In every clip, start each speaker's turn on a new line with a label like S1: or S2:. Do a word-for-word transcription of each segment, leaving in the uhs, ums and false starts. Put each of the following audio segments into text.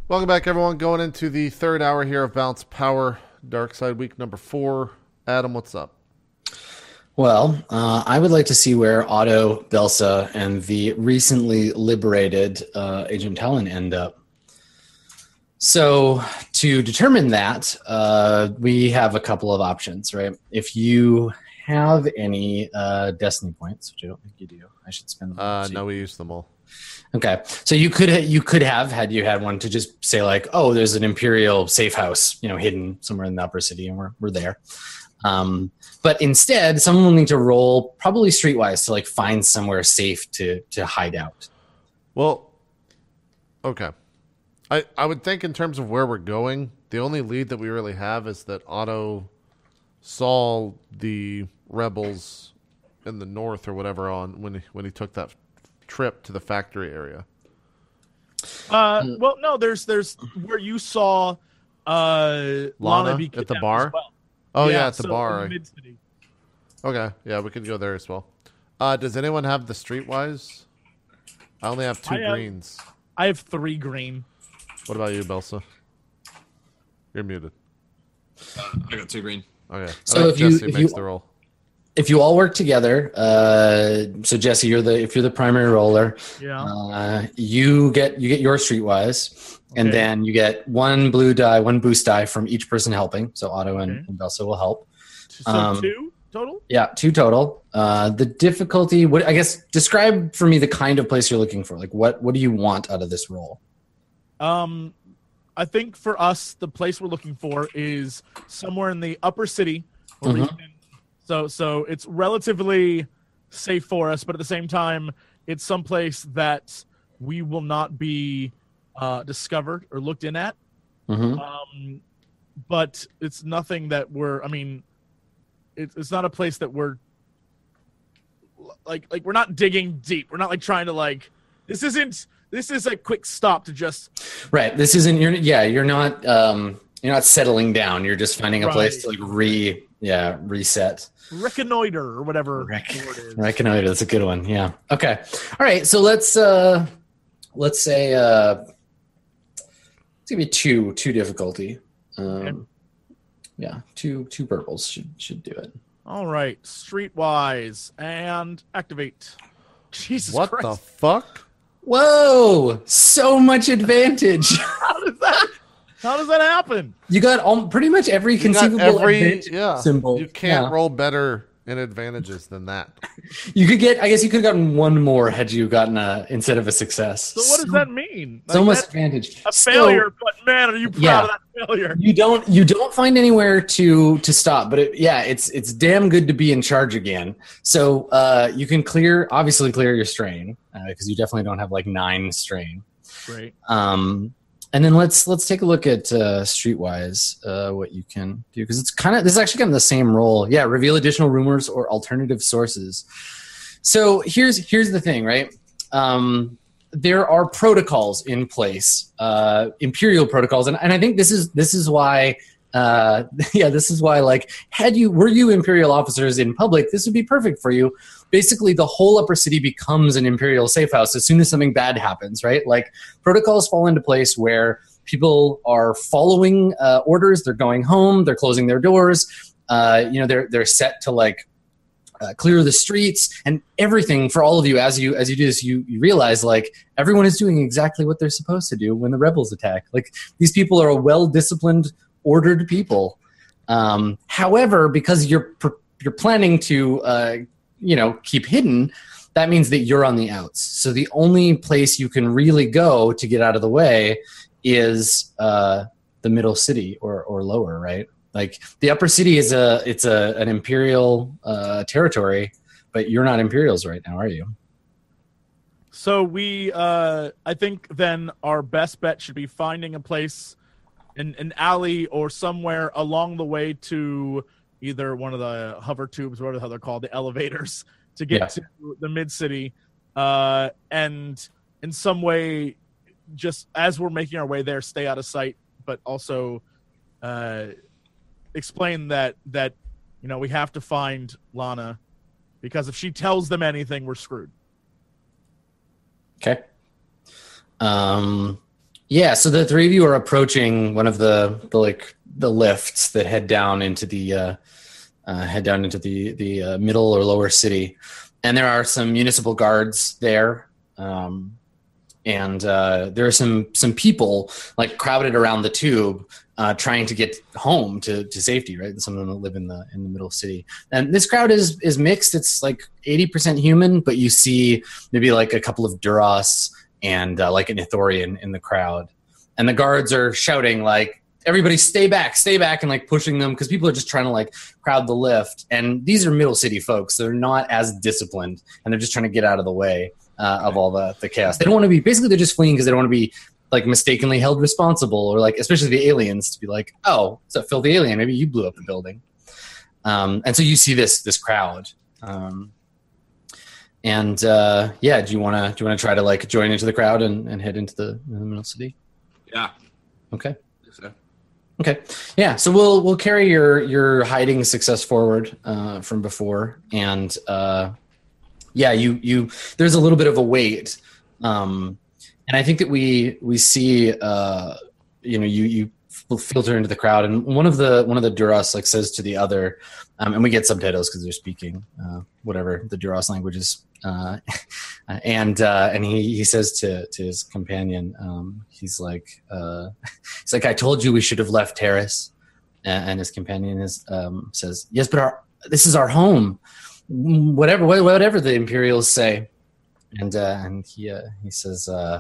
S1: Welcome back, everyone. Going into the third hour here of Balance Power, Dark Side Week number four. Adam, what's up?
S2: Well, uh, I would like to see where Otto, Belsa, and the recently liberated uh, Agent Talon end up. So to determine that, uh, we have a couple of options, right? If you have any uh, Destiny points, which I don't think you do, I should spend them.
S1: Uh, no, we used them all.
S2: Okay, so you could you could have had you had one to just say like, oh, there's an Imperial safe house, you know, hidden somewhere in the upper city, and we're we're there. Um, but instead, someone will need to roll probably streetwise to like find somewhere safe to to hide out.
S1: Well, okay. I I would think in terms of where we're going, the only lead that we really have is that Otto saw the rebels in the north or whatever on when he, when he took that trip to the factory area.
S3: Uh, well, no, there's there's where you saw uh,
S1: Lana,
S3: Lana be
S1: at the
S3: kidnapped
S1: bar.
S3: as well.
S1: Oh yeah, at the
S3: so
S1: bar.
S3: in Mid-City.
S1: Okay, yeah, we could go there as well. Uh, does anyone have the streetwise? I only have two
S3: I have-
S1: greens.
S3: I have three green.
S1: What about you, Belsa? You're muted.
S4: Uh, I got two green.
S1: Okay.
S2: So
S1: I think
S2: if you-
S1: Jesse
S2: if
S1: makes
S2: you-
S1: the roll.
S2: If you all work together, uh, so Jesse, you're the if you're the primary roller,
S3: Yeah.
S2: uh, you get you get your streetwise, and
S3: Okay.
S2: then you get one blue die, one boost die from each person helping. So Otto and,
S3: Okay.
S2: and Belsa will help.
S3: So
S2: um,
S3: two total.
S2: Yeah, two total. Uh, the difficulty, what I guess, describe for me the kind of place you're looking for. Like, what what do you want out of this roll?
S3: Um, I think for us, the place we're looking for is somewhere in the upper city. Where we
S2: Mhm.
S3: can, so so it's relatively safe for us, but at the same time, it's someplace that we will not be uh, discovered or looked in at.
S2: Mm-hmm.
S3: Um, but it's nothing that we're. I mean, it's it's not a place that we're like like we're not digging deep. We're not like trying to like. This isn't. This is a quick stop to just.
S2: Right. This isn't. You're yeah. You're not. Um, you're not settling down. You're just finding a place to like re yeah reset.
S3: Reconnoiter or whatever
S2: Rec-
S3: the word is.
S2: Reconnoiter. That's a good one. Yeah. Okay. All right. So let's uh, let's say uh, it's gonna be two two difficulty. Um,
S3: Okay.
S2: Yeah. Two two purples should should do it.
S3: All right, streetwise and activate. Jesus
S1: What
S3: Christ!
S1: the fuck?
S2: Whoa! So much advantage.
S3: How does that? How does that happen?
S2: You got all, pretty much every
S1: You got
S2: conceivable
S1: every
S2: advantage
S1: yeah.
S2: symbol.
S1: You can't
S2: Yeah.
S1: roll better in advantages than that.
S2: You could get. I guess you could have gotten one more had you gotten a instead of a success.
S3: So what does that mean?
S2: So
S3: Like,
S2: much
S3: that's
S2: advantage.
S3: a
S2: So,
S3: failure, but man, are you proud
S2: Yeah.
S3: of that failure?
S2: You don't. You don't find anywhere to to stop. But it, yeah, it's it's damn good to be in charge again. So uh, you can clear, obviously clear your strain because you definitely don't have like nine strain.
S3: Great.
S2: Um, and then let's let's take a look at uh, Streetwise, uh, what you can do because it's kind of this is actually kind of the same role. Yeah, reveal additional rumors or alternative sources. So here's here's the thing, right? Um, there are protocols in place, uh, imperial protocols, and, and I think this is this is why. Uh, yeah, this is why. Like, had you were you imperial officers in public, this would be perfect for you. Basically, the whole upper city becomes an imperial safe house as soon as something bad happens, right? Like, protocols fall into place where people are following uh, orders. They're going home. They're closing their doors. Uh, you know, they're they're set to like uh, clear the streets and everything for all of you. As you as you do this, you you realize like everyone is doing exactly what they're supposed to do when the rebels attack. Like, these people are a well disciplined, ordered people. Um, however, because you're pr- you're planning to uh, you know keep hidden, that means that you're on the outs. So the only place you can really go to get out of the way is uh, the middle city or or lower, right? Like, the upper city is a it's a an imperial uh, territory, but you're not Imperials right now, are you?
S3: So we, uh, I think then our best bet should be finding a place, an an alley or somewhere along the way to either one of the hover tubes, whatever the hell they're called, the elevators, to get
S2: Yeah.
S3: to the mid city, uh, and in some way, just as we're making our way there, stay out of sight, but also uh, explain that that you know we have to find Lana, because if she tells them anything, we're screwed.
S2: Okay. Um, Yeah, so the three of you are approaching one of the, the like the lifts that head down into the uh, uh, head down into the the uh, middle or lower city, and there are some municipal guards there, um, and uh, there are some some people like crowded around the tube, uh, trying to get home to, to safety. Right, some of them live in the in the middle city, and this crowd is is mixed. It's like eighty percent human, but you see maybe like a couple of Duras and uh, like an Ithorian in the crowd. And the guards are shouting like, everybody stay back, stay back, and like pushing them because people are just trying to like crowd the lift. And these are middle city folks. They're not as disciplined and they're just trying to get out of the way uh, of all the, the chaos. They don't want to be, basically they're just fleeing because they don't want to be like mistakenly held responsible or like, especially the aliens to be like, oh, it's a filthy alien. Maybe you blew up the building. Um, and so you see this, this crowd. Um, And uh, yeah, do you want to do you want to try to like join into the crowd and, and head into the, in the middle city?
S4: Yeah.
S2: Okay.
S4: So.
S2: Okay. Yeah. So we'll we'll carry your your hiding success forward uh, from before, and uh, yeah, you you there's a little bit of a wait, um, and I think that we we see uh, you know you you filter into the crowd, and one of the one of the Duras like says to the other, um, and we get subtitles because they're speaking uh, whatever the Duras language is. Uh, and uh, and he, he says to, to his companion, um, he's like, uh, he's like, I told you we should have left Terrace. And, and his companion is um, says, yes, but our this is our home. Whatever whatever the Imperials say. And uh, and he uh, he says uh,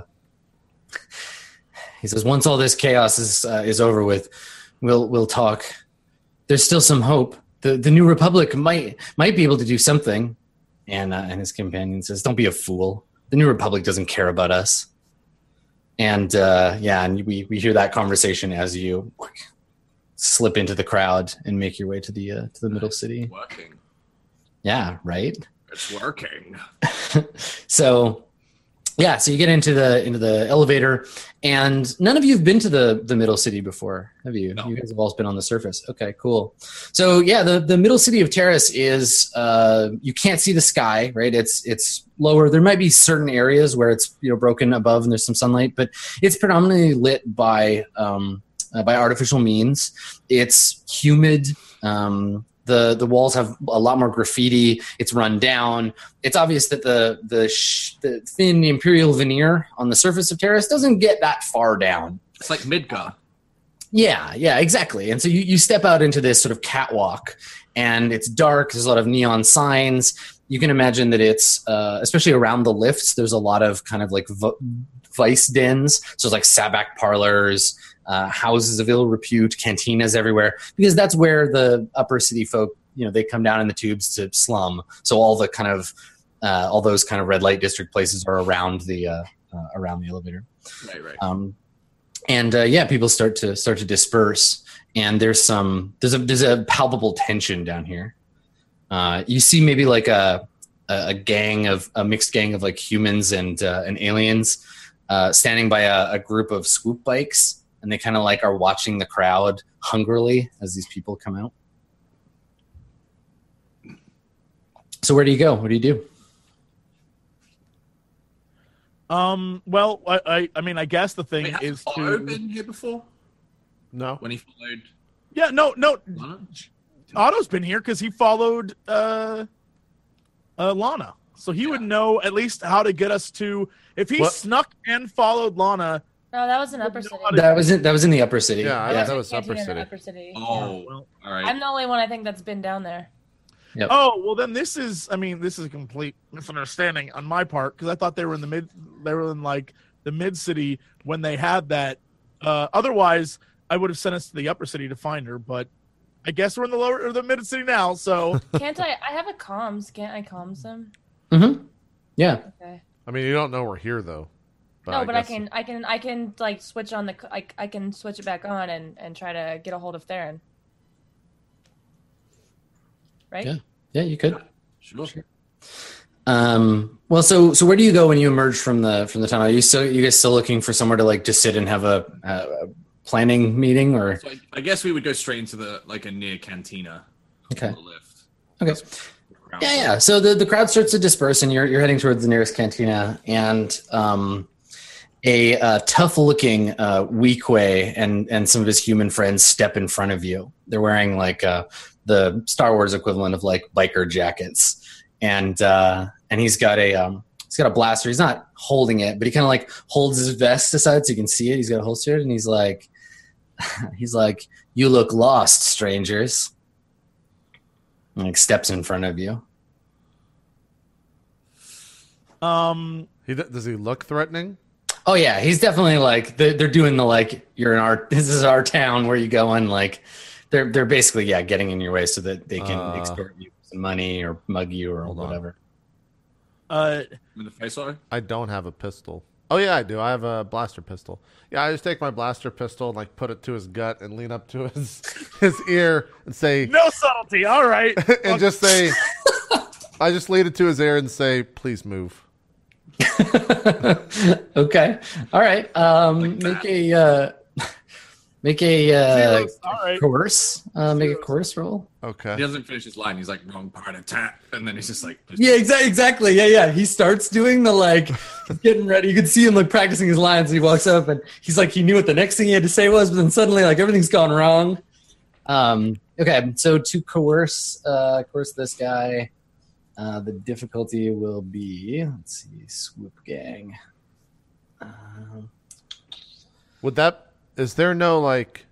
S2: he says once all this chaos is uh, is over with, we'll we'll talk. There's still some hope. The the New Republic might might be able to do something. And uh, and his companion says, don't be a fool. The New Republic doesn't care about us. And uh, yeah, and we, we hear that conversation as you slip into the crowd and make your way to the uh, to the middle city.
S4: It's working.
S2: Yeah, right?
S4: It's working.
S2: So yeah, so you get into the into the elevator, and none of you have been to the the middle city before, have you?
S4: No.
S2: You guys have all been on the surface. Okay, cool. So yeah, the the middle city of Terrace is uh, you can't see the sky, right? It's it's lower. There might be certain areas where it's you know broken above and there's some sunlight, but it's predominantly lit by um, uh, by artificial means. It's humid. Um, The the walls have a lot more graffiti. It's run down. It's obvious that the the, sh- the thin imperial veneer on the surface of Terrace doesn't get that far down.
S4: It's like Midgar.
S2: Yeah, yeah, exactly. And so you, you step out into this sort of catwalk, and it's dark. There's a lot of neon signs. You can imagine that it's, uh, especially around the lifts, there's a lot of kind of like v- vice dens. So it's like sabak parlors, Uh, houses of ill repute, cantinas everywhere, because that's where the upper city folk, you know, they come down in the tubes to slum. So all the kind of, uh, all those kind of red light district places are around the, uh, uh, around the elevator.
S4: Right, right.
S2: Um, and uh, yeah, people start to start to disperse, and there's some, there's a there's a palpable tension down here. Uh, you see maybe like a a gang of a mixed gang of like humans and uh, and aliens uh, standing by a, a group of swoop bikes. And they kind of like are watching the crowd hungrily as these people come out. So where do you go? What do you do?
S3: Um. Well, I, I, I mean, I guess the thing
S4: Wait, has
S3: is
S4: Otto
S3: to.
S4: been here before?
S1: No.
S4: When he followed
S3: Yeah. No. No.
S4: Lana?
S3: Otto's been here because he followed uh, uh, Lana, so he
S4: Yeah.
S3: would know at least how to get us to. If he
S1: What?
S3: snuck and followed Lana.
S5: No, that was in
S3: Well,
S5: Upper
S3: no,
S5: City.
S3: how to-
S2: That was in that was in the upper city.
S1: Yeah, I-
S2: yeah.
S1: that was
S5: Canteen
S1: Upper
S5: in the
S1: City.
S5: Upper City.
S4: Oh,
S3: Yeah, well,
S4: all right.
S5: I'm the only one I think that's been down there.
S2: Yep.
S3: Oh well, then this is. I mean, this is a complete misunderstanding on my part because I thought they were in the mid. They were in like the mid city when they had that. Uh, otherwise, I would have sent us to the upper city to find her. But I guess we're in the lower or the mid city now. So
S5: Can't I? I have a comms. Can't I comms them?
S2: Mm-hmm. Yeah.
S5: Okay.
S1: I mean, you don't know we're here though.
S5: no, but I
S1: guess-
S5: can. I can. I can like switch on the. I, I can switch it back on and and try to get a hold of Theron. Right.
S2: Yeah. Yeah, you could.
S4: Sure.
S2: Um, well, so so where do you go when you emerge from the from the tunnel? Are you still you guys still looking for somewhere to like just sit and have a, a, a planning meeting or?
S4: So I, I guess we would go straight into the like a near cantina.
S2: Okay.
S4: On the lift.
S2: Okay. Yeah, yeah. So the, the crowd starts to disperse, and you're you're heading towards the nearest cantina, and um, a uh, tough-looking uh, Weequay and and some of his human friends step in front of you. They're wearing like uh, the Star Wars equivalent of like biker jackets, and uh, and he's got a um, he's got a blaster. He's not holding it, but he kind of like holds his vest aside so you can see it. He's got a holster, and he's like, he's like, "You look lost, strangers." And like steps in front of you.
S3: Um,
S1: He d- does he look threatening?
S2: Oh yeah, he's definitely like they're, they're doing the like you're in our this is our town where you go and like they're they're basically yeah getting in your way so that they can
S1: Uh,
S2: extort you some money or mug you or
S1: hold on.
S2: whatever.
S3: uh,
S4: In the face, sorry.
S1: I don't have a pistol. Oh yeah, I do. I have a blaster pistol. Yeah, I just take my blaster pistol and like put it to his gut and lean up to his his ear and say
S3: no subtlety. All right.
S1: and just say I just lean it to his ear and say, "Please move."
S2: Okay, all right. Um,
S4: Like
S2: make
S4: that.
S2: a uh, make a uh,
S3: Zeros, all right.
S2: coerce. Uh, make a coerce roll.
S1: Okay.
S4: He doesn't finish his line. He's like, wrong part of tap. And then he's just like,
S2: Yeah, exactly. Exactly. Yeah, yeah. He starts doing the like, he's getting ready. You can see him like practicing his lines. And he walks up and he's like, he knew what the next thing he had to say was, but then suddenly like everything's gone wrong. Um, okay, so to coerce, uh, coerce this guy, uh, the difficulty will be, let's see, swoop gang. Um,
S1: Would that is there no like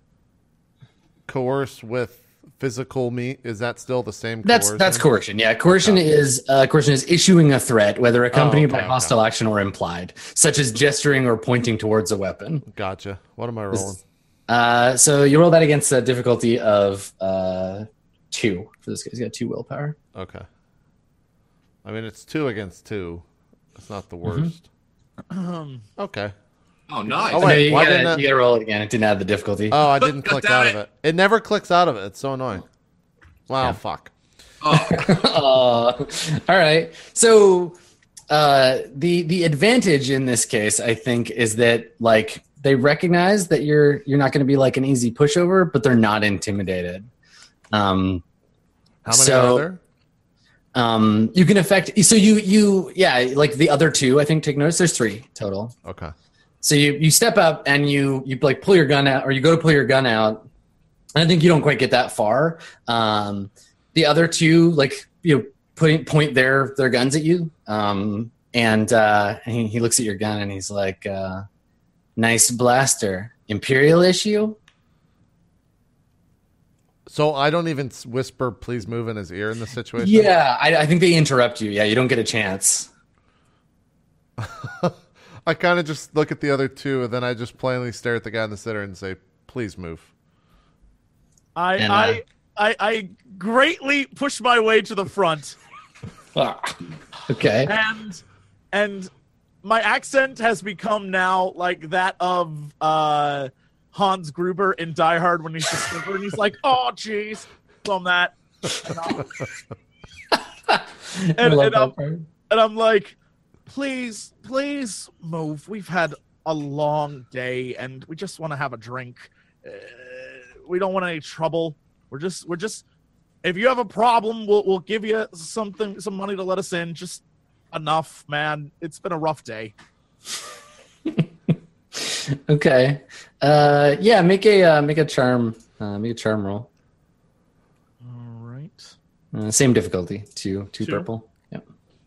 S1: coerce with physical meat? Is that still the same
S2: That's
S1: coercion?
S2: that's coercion. Yeah, coercion
S1: Okay.
S2: is uh, coercion is issuing a threat, whether accompanied
S1: okay,
S2: by
S1: okay.
S2: hostile action or implied, such as gesturing or pointing towards a weapon.
S1: Gotcha. What am I
S2: This-
S1: rolling?
S2: Uh, so you roll that against a difficulty of uh, two for this guy. He's got two willpower.
S1: Okay. I mean, it's two against two. It's not the
S2: Mm-hmm.
S1: worst.
S3: Um,
S1: Okay.
S4: oh, nice.
S1: Oh,
S2: No,
S1: wait,
S2: you,
S1: why
S2: gotta,
S1: didn't it-
S2: you gotta roll it again. It didn't have the difficulty.
S1: Oh, I didn't
S4: God
S1: click
S4: damn
S1: out
S4: it.
S1: of it. It never clicks out of it. It's so annoying. Wow,
S2: Yeah.
S1: fuck.
S4: Oh,
S2: Uh, all right. So uh, the the advantage in this case, I think, is that like they recognize that you're you're not going to be like an easy pushover, but they're not intimidated. Um,
S1: How many
S2: So-
S1: are there?
S2: um, you can affect. So you you yeah, like the other two, I think. Take notice. There's three total.
S1: Okay.
S2: So you, you step up and you you like pull your gun out, or you go to pull your gun out. And I think you don't quite get that far. Um, the other two, like you know, point point their their guns at you, um, and uh, he, he looks at your gun and he's like, uh, "Nice blaster, Imperial issue."
S1: So I don't even s- whisper, "Please move" in his ear in this situation.
S2: Yeah, I, I think they interrupt you. Yeah, you don't get a chance.
S1: I kind of just look at the other two, and then I just plainly stare at the guy in the center and say, "Please move."
S3: I,
S2: And, uh,
S3: I, I, I greatly push my way to the front,
S2: Okay.
S3: and and my accent has become now like that of uh, Hans Gruber in Die Hard when he's discovered, and he's like, "Oh, jeez," from that. And, I'm-
S2: I
S3: and,
S2: love
S3: and
S2: that
S3: I'm,
S2: part.
S3: and I'm like, please, please move. We've had a long day, and we just want to have a drink. Uh, we don't want any trouble. We're just, we're just. If you have a problem, we'll we'll give you something, some money to let us in. Just enough, man. It's been a rough day.
S2: Okay. Uh, yeah, make a uh, make a charm uh, make a charm roll.
S3: All right.
S2: Uh, same difficulty. Two two
S3: Two?
S2: purple. Yep.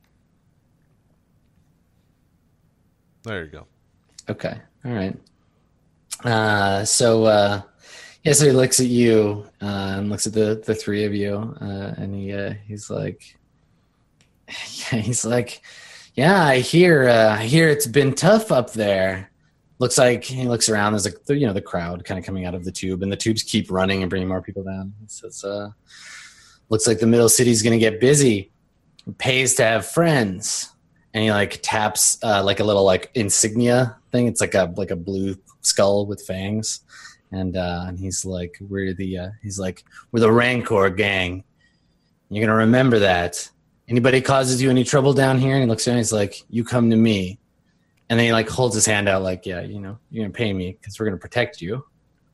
S1: There you go.
S2: Okay. All right. Uh, so uh, yeah, so he looks at you uh, and looks at the the three of you, uh, and he uh, he's like, yeah, he's like, yeah, I hear uh, I hear it's been tough up there. Looks like he looks around. There's like the, you know the crowd kind of coming out of the tube, and the tubes keep running and bringing more people down. He says, uh, "Looks like the middle city's gonna get busy. It pays to have friends." And he like taps uh, like a little like insignia thing. It's like a like a blue skull with fangs, and uh, and he's like, "We're the uh, he's like we're the Rancor gang. You're gonna remember that. Anybody causes you any trouble down here?" And he looks around. And he's like, "You come to me." And then he like holds his hand out, like, "Yeah, you know, you're gonna pay me because we're gonna protect you."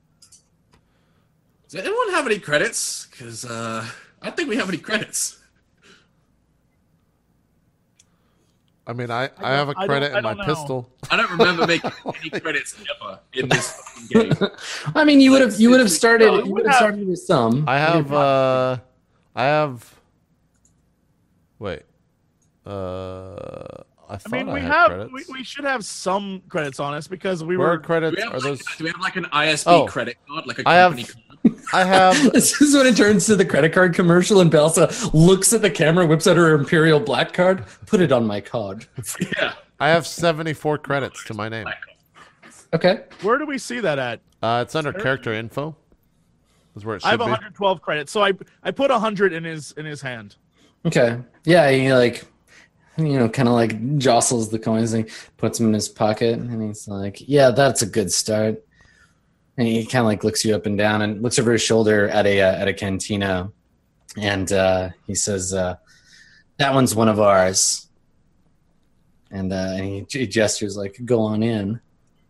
S4: does anyone have any credits? Because uh, I don't think we have any credits.
S1: I mean, I, I,
S3: don't-
S1: have a
S3: I don't-
S1: credit
S3: I
S1: in my
S3: don't know.
S1: pistol.
S4: I don't remember making any credits ever in this fucking game.
S2: I mean, you would have you would have started
S3: No, we
S2: you
S3: would
S2: would have
S3: have-
S2: started with some.
S1: I have, uh, I have, wait, uh, I
S3: I
S1: thought
S3: mean,
S1: I
S3: we
S1: had
S3: have
S1: credits.
S3: we, we should have some credits on us because we
S1: Where are
S3: were.
S4: Do
S1: credits?
S4: we, have
S1: Are
S4: like,
S1: those?
S4: do we have like an I S B
S1: Oh.
S4: credit card, like a
S1: I have-
S4: company card?
S1: I have,
S2: This is when it turns to the credit card commercial, and Belsa looks at the camera, whips out her Imperial Black card, put it on my card.
S4: Yeah.
S1: I have seventy-four credits to my name.
S2: Okay.
S3: Where do we see that at?
S1: Uh, it's under character info. Is where it should
S3: I have
S1: be.
S3: one hundred twelve credits, so I I put one hundred in his in his hand.
S2: Okay. Yeah, he like, you know, kind of like jostles the coins and puts them in his pocket, and he's like, "Yeah, that's a good start." And he kind of like looks you up and down, and looks over his shoulder at a uh, at a cantina, and uh, he says, uh, "That one's one of ours." And uh, and he, he gestures like, "Go on in."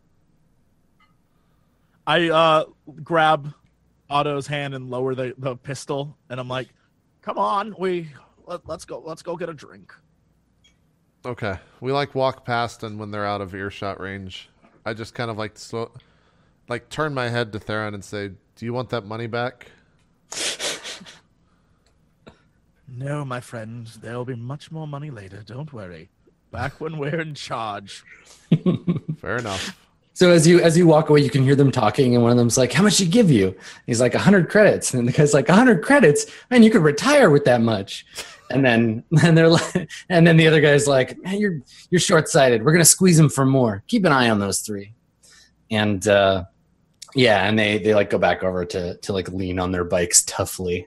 S3: I uh grab Otto's hand and lower the, the pistol, and I'm like, "Come on, we let, let's go let's go get a drink."
S1: Okay. We like walk past, and when they're out of earshot range, I just kind of like slow, like turn my head to Theron and say, "Do you want that money back?"
S3: No, my friend, there'll be much more money later. Don't worry. Back when we're in charge.
S1: Fair enough.
S2: So as you as you walk away, you can hear them talking, and one of them's like, "How much did he give you?" He's like, "A hundred credits," and the guy's like, "A hundred credits? Man, you could retire with that much." And then and they're like, and then the other guy's like, "Man, you're you're short sighted. We're gonna squeeze him for more. Keep an eye on those three." And uh, yeah, and they they like go back over to to like lean on their bikes toughly.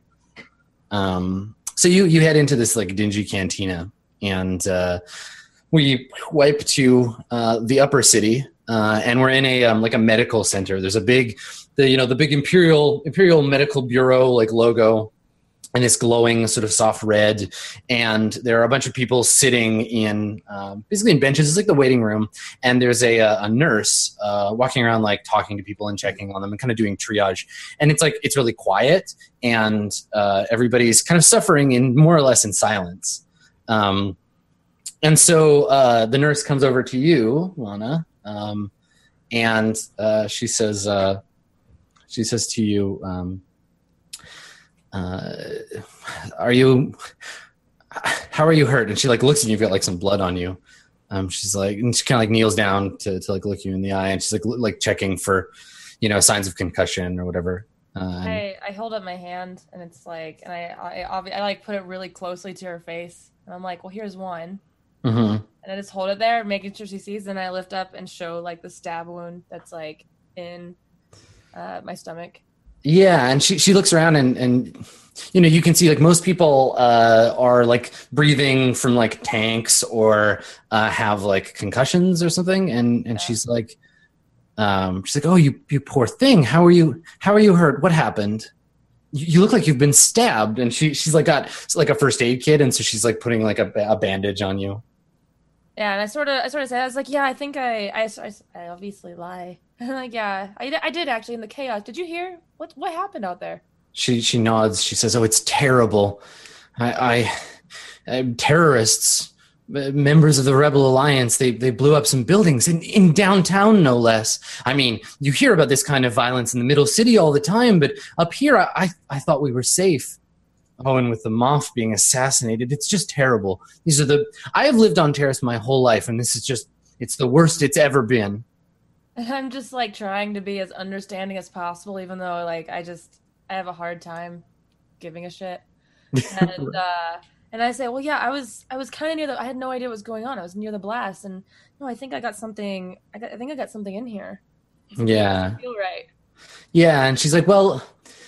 S2: Um, so you you head into this like dingy cantina, and uh, we wipe to uh, the upper city. Uh, and we're in a um, like a medical center. There's a big, the you know the big Imperial Imperial Medical Bureau like logo, and it's glowing sort of soft red. And there are a bunch of people sitting in um, basically in benches. It's like the waiting room. And there's a a nurse uh, walking around like talking to people and checking on them and kind of doing triage. And it's like it's really quiet, and uh, everybody's kind of suffering in more or less in silence. Um, and so uh, the nurse comes over to you, Lana. Um, and uh, she says, uh, she says to you, um, uh, "Are you? How are you hurt?" And she like looks at you. You've got like some blood on you. Um, she's like, and she kind of like kneels down to to like look you in the eye, and she's like like checking for, you know, signs of concussion or whatever. Uh, and-
S5: I, I hold up my hand and it's like, and I I, obvi- I like put it really closely to her face, and I'm like, well, here's one.
S2: Mhm.
S5: And I just hold it there, making sure she sees. And I lift up and show like the stab wound that's like in uh, my stomach.
S2: Yeah, and she she looks around and and you know you can see like most people uh, are like breathing from like tanks or uh, have like concussions or something, and and
S5: Yeah.
S2: she's like, um, she's like, "Oh, you you poor thing. How are you? How are you hurt? What happened? You, you look like you've been stabbed." And she she's like got like a first aid kit, and so she's like putting like a, a bandage on you.
S5: Yeah, and I sort of, I sort of said, I was like, yeah, I think I, I, I, I obviously lie. I'm like, yeah, I, did- I did actually in the chaos. Did you hear what, what happened out there?
S2: She she nods. She says, "Oh, it's terrible. I, I uh, terrorists, uh, members of the Rebel Alliance. They they blew up some buildings in in downtown, no less. I mean, you hear about this kind of violence in the middle city all the time, but up here, I I, I thought we were safe. Oh, and with the Moff being assassinated, it's just terrible. These are the I have lived on Terrace my whole life, and this is just it's the worst it's ever been."
S5: And I'm just like trying to be as understanding as possible, even though like I just, I have a hard time giving a shit. And, uh, and I say, well, yeah, I was, I was kind of near the, I had no idea what was going on. I was near the blast, and no, I think I got something, I got, I think I got something in here.
S2: Yeah.
S5: I feel right.
S2: Yeah, and she's like, "Well,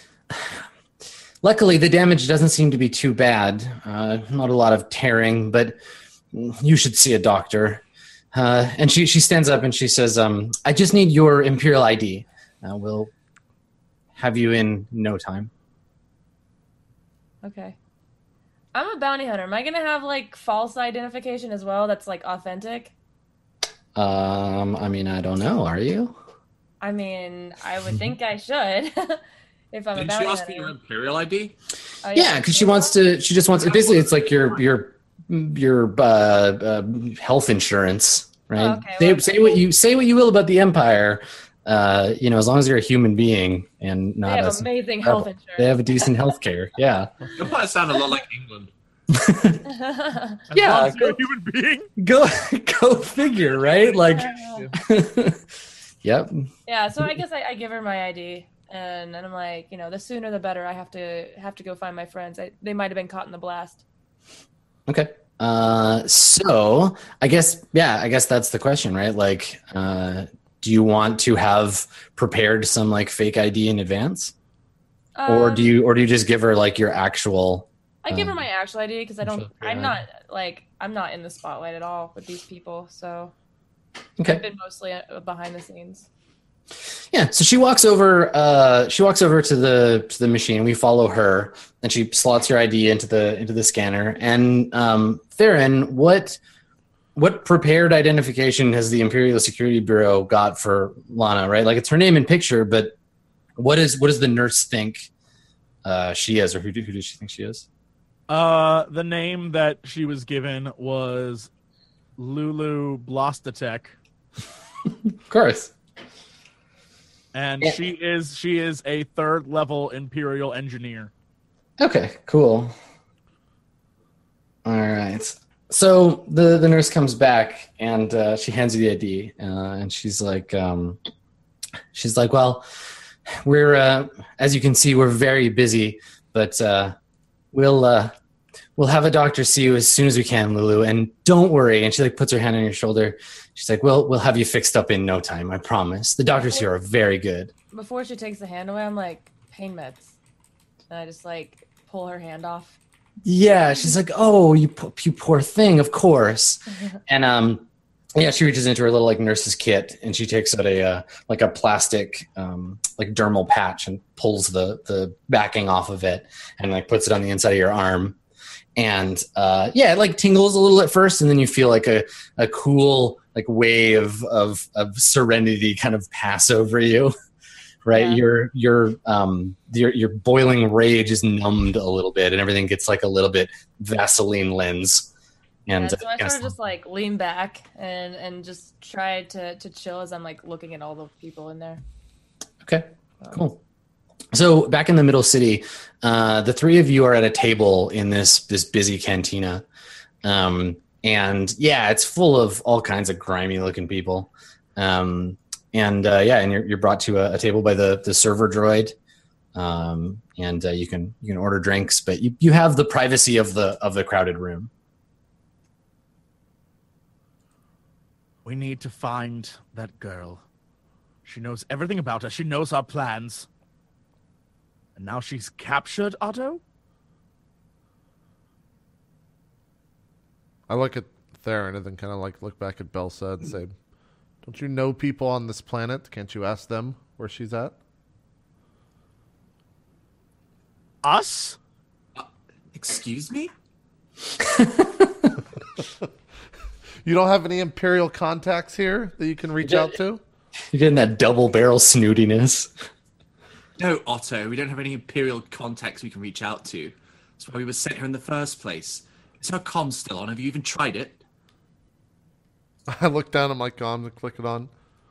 S2: luckily the damage doesn't seem to be too bad. Uh, not a lot of tearing, but you should see a doctor." Uh, and she, she stands up and she says, um, "I just need your Imperial I D. Uh, we'll have you in no time."
S5: Okay. I'm a bounty hunter. Am I gonna have like false identification as well? That's like authentic.
S2: Um, I mean, I don't know. Are you?
S5: I mean, I would think I should. If I'm a
S4: Didn't
S5: bounty
S4: you ask for
S5: hunter.
S4: your Imperial I D?
S5: Oh,
S2: Yeah, because she wants to. She just wants. Basically, it's like your your your uh, uh, health insurance, right?
S5: Oh, okay,
S2: say,
S5: well-
S2: say what you say what you will about the Empire. Uh, you know, as long as you're a human being and
S5: They
S2: not
S5: have
S2: a
S5: amazing health
S2: they
S5: insurance.
S2: have a decent health care. Yeah.
S4: Your part sound a lot like England.
S3: As
S2: Yeah,
S3: long as you're a
S2: go-
S3: human being.
S2: Go go figure, right? Like, yep.
S5: Yeah, so I guess I, I give her my I D, and, and I'm like, you know, the sooner the better. I have to have to go find my friends. I, they might have been caught in the blast.
S2: Okay. Uh, so I guess, yeah, I guess that's the question, right? Like, uh, do you want to have prepared some like fake I D in advance, or
S5: Um,
S2: do you, or do you just give her like your actual?
S5: I give her
S2: um,
S5: my actual I D because I don't.
S2: actual-
S5: I'm
S2: yeah.
S5: not like I'm not in the spotlight at all with these people. So I've
S2: Okay.
S5: been mostly uh, behind the scenes.
S2: Yeah. So she walks over. Uh, she walks over to the to the machine. We follow her, and she slots your I D into the into the scanner. And um, Theron, what what prepared identification has the Imperial Security Bureau got for Lana? Right, like it's her name and picture, but what is what does the nurse think uh, she is, or who do, who does she think she is?
S3: Uh, the name that she was given was Lulu Blostatek,
S2: Of course.
S3: and
S2: Yeah.
S3: she is she is a third level Imperial engineer.
S2: Okay, cool. All right. So the, the nurse comes back and uh, she hands you the I D, uh, and she's like, um, she's like, well, we're uh, as you can see, we're very busy, but uh, we'll uh, we'll have a doctor see you as soon as we can, Lulu, and don't worry. And she like puts her hand on your shoulder. She's like, well, we'll have you fixed up in no time. I promise. The doctors here are very good.
S5: Before she takes the hand away, I'm like, pain meds, and I just like pull her hand off.
S2: Yeah, she's like, "Oh, you po- you poor thing, of course." And um, yeah, she reaches into her little like nurse's kit and she takes out a uh, like a plastic um like dermal patch and pulls the the backing off of it and like puts it on the inside of your arm. And uh, yeah, it like tingles a little at first, and then you feel like a a cool like wave of of serenity kind of pass over you. Right,
S5: Yeah.
S2: your your um your your boiling rage is numbed a little bit, and everything gets like a little bit Vaseline lens. And
S5: Yeah, so I
S2: uh, yes.
S5: sort of just like lean back and and just try to to chill as I'm like looking at all the people in there.
S2: Okay, cool. So back in the middle city, uh, the three of you are at a table in this this busy cantina, um, and yeah, it's full of all kinds of grimy looking people. Um, And uh, yeah, and you're, you're brought to a, a table by the, the server droid, um, and uh, you can you can order drinks, but you, you have the privacy of the of the crowded room.
S3: We need to find that girl. She knows everything about us. She knows our plans. And now she's captured Otto?
S1: I look at Theron and then kind of like look back at Belsa and say, "Don't you know people on this planet? Can't you ask them where she's at?"
S3: Us?
S4: Excuse me?
S1: You don't have any Imperial contacts here that you can reach out to?
S2: You're getting that double barrel snootiness.
S4: No, Otto, we don't have any Imperial contacts we can reach out to. That's why we were sent here in the first place. Is her comm still on? Have you even tried it?
S1: I look down at my comm and click it on.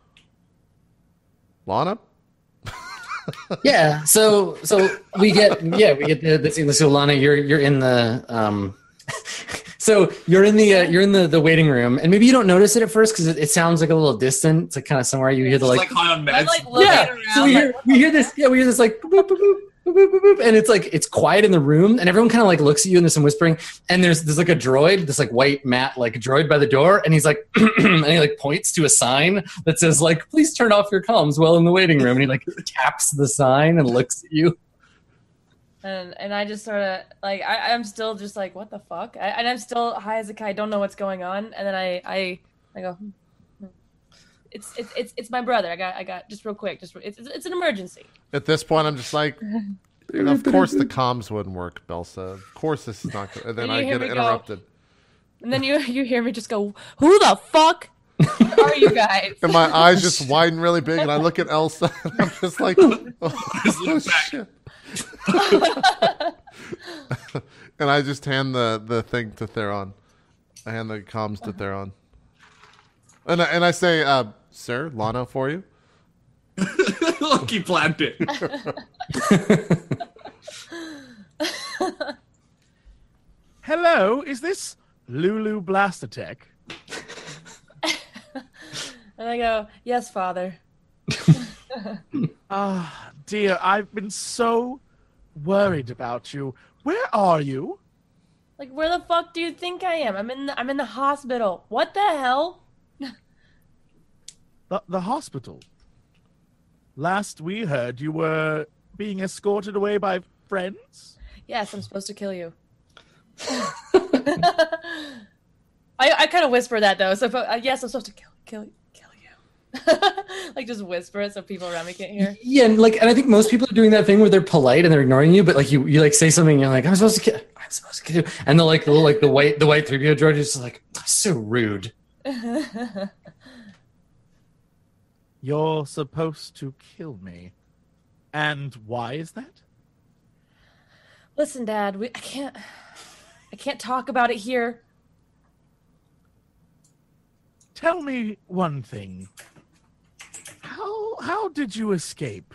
S1: Lana?
S2: Yeah, so so we get yeah we get the, the scene. So Lana, you're you're in the um, so you're in the uh, you're in the, the waiting room, and maybe you don't notice it at first because it, it sounds like a little distant. It's like kind of somewhere you hear the
S4: Just
S2: like,
S4: like high on
S5: I'm
S4: meds.
S5: like looking
S2: yeah.
S5: around.
S2: So we hear
S5: like,
S2: we hear this yeah we hear this like boop, boop, boop, boop, boop, boop, boop, and it's like it's quiet in the room, and everyone kind of like looks at you and there's some whispering, and there's there's like a droid, this like white matte like droid by the door, and he's like and he like points to a sign that says like please turn off your comms while in the waiting room, and he like taps the sign and looks at you.
S5: and and I just sort of like I, I'm still just like what the fuck, I, and I'm still high as a kite. I don't know what's going on, and then I I I go. Hmm, hmm. It's, it's it's it's my brother. I got I got just real quick. Just it's it's, it's an emergency.
S1: At this point, I'm just like, "Dude, of course the comms wouldn't work, Belsa. Of course this is not good." And then
S5: And you
S1: I
S5: hear
S1: get
S5: me go-
S1: interrupted.
S5: And then you you hear me just go, "Who the fuck are you guys?"
S1: And my eyes just widen really big, and I look at Elsa, and I'm just like, oh, shit. And I just hand the, the thing to Theron. I hand the comms that they're on. And I, and I say, uh, sir, Lana for you.
S4: Look, you planned it.
S3: Hello, is this Lulu Blastatech?
S5: And I go, yes, father.
S3: Ah, dear, I've been so worried about you. Where are you?
S5: Like, where the fuck do you think I am? I'm in the, I'm in the hospital. What the hell?
S3: The, the hospital. Last we heard, you were being escorted away by friends?
S5: Yes, I'm supposed to kill you. I I kind of whisper that though. So if, uh, yes, I'm supposed to kill kill kill you. Like just whisper it so people around me can't hear.
S2: Yeah, and like, and I think most people are doing that thing where they're polite and they're ignoring you, but like you, you like say something, and you're like, I'm supposed to kill, I'm supposed to kill you, and they're like, the little, like the white, the white three P O droid is just like, so rude.
S3: You're supposed to kill me. And why is that?
S5: Listen, Dad, we I can't I can't talk about it here.
S3: Tell me one thing. How how did you escape?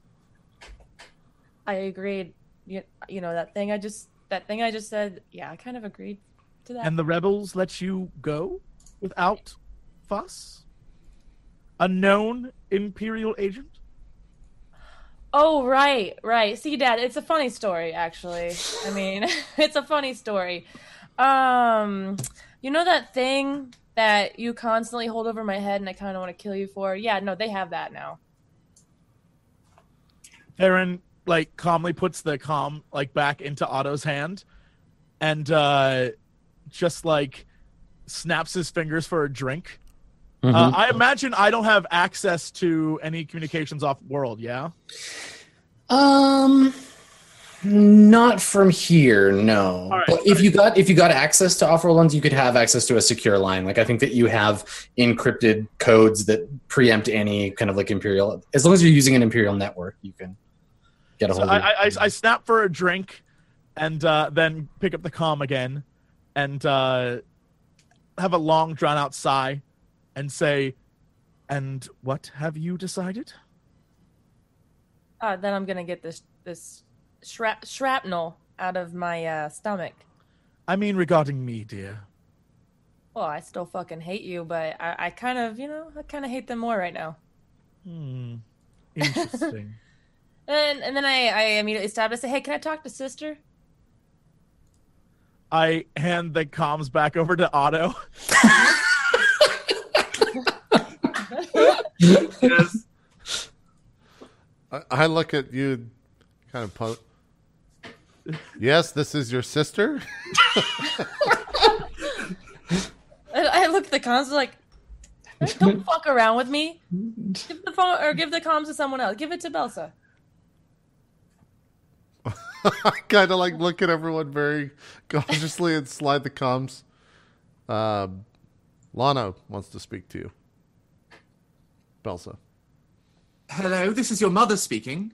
S5: I agreed. You, you know that thing I just that thing I just said. Yeah, I kind of agreed to that.
S3: And the rebels let you go without fuss? A known Imperial agent?
S5: Oh, right, right. See, Dad, it's a funny story, actually. I mean, it's a funny story. Um, you know that thing that you constantly hold over my head and I kind of want to kill you for? Yeah, no, they have that now.
S3: Theron, like, calmly puts the comm, like, back into Otto's hand and, uh, just, like, snaps his fingers for a drink.
S2: Mm-hmm.
S3: Uh, I imagine I don't have access to any communications off world, yeah?
S2: Um, not from here, no.
S3: right,
S2: But if you got if you got access to off-world ones, you could have access to a secure line. Like I think that you have encrypted codes that preempt any kind of like Imperial. As long as you're using an Imperial network, you can get a
S3: So
S2: hold
S3: I,
S2: of
S3: I,
S2: it.
S3: I, I snap for a drink and uh, then pick up the comm again and uh, have a long, drawn-out sigh and say, and what have you decided?
S5: Uh, then I'm gonna get this this shrap- shrapnel out of my uh, stomach.
S3: I mean regarding me, dear.
S5: Well, I still fucking hate you, but I, I kind of, you know, I kind of hate them more right now.
S3: Hmm. Interesting.
S5: And and then I, I immediately stop and say, hey, can I talk to sister?
S3: I hand the comms back over to Otto.
S4: Yes.
S1: I, I look at you, kind of po- Yes, this is your sister?
S5: And I look at the comms like, don't fuck around with me. Give the phone or give the comms to someone else. Give it to Belsa.
S1: I kind of like look at everyone very cautiously and slide the comms. Um, Lana wants to speak to you. Belsa.
S4: Hello, this is your mother speaking.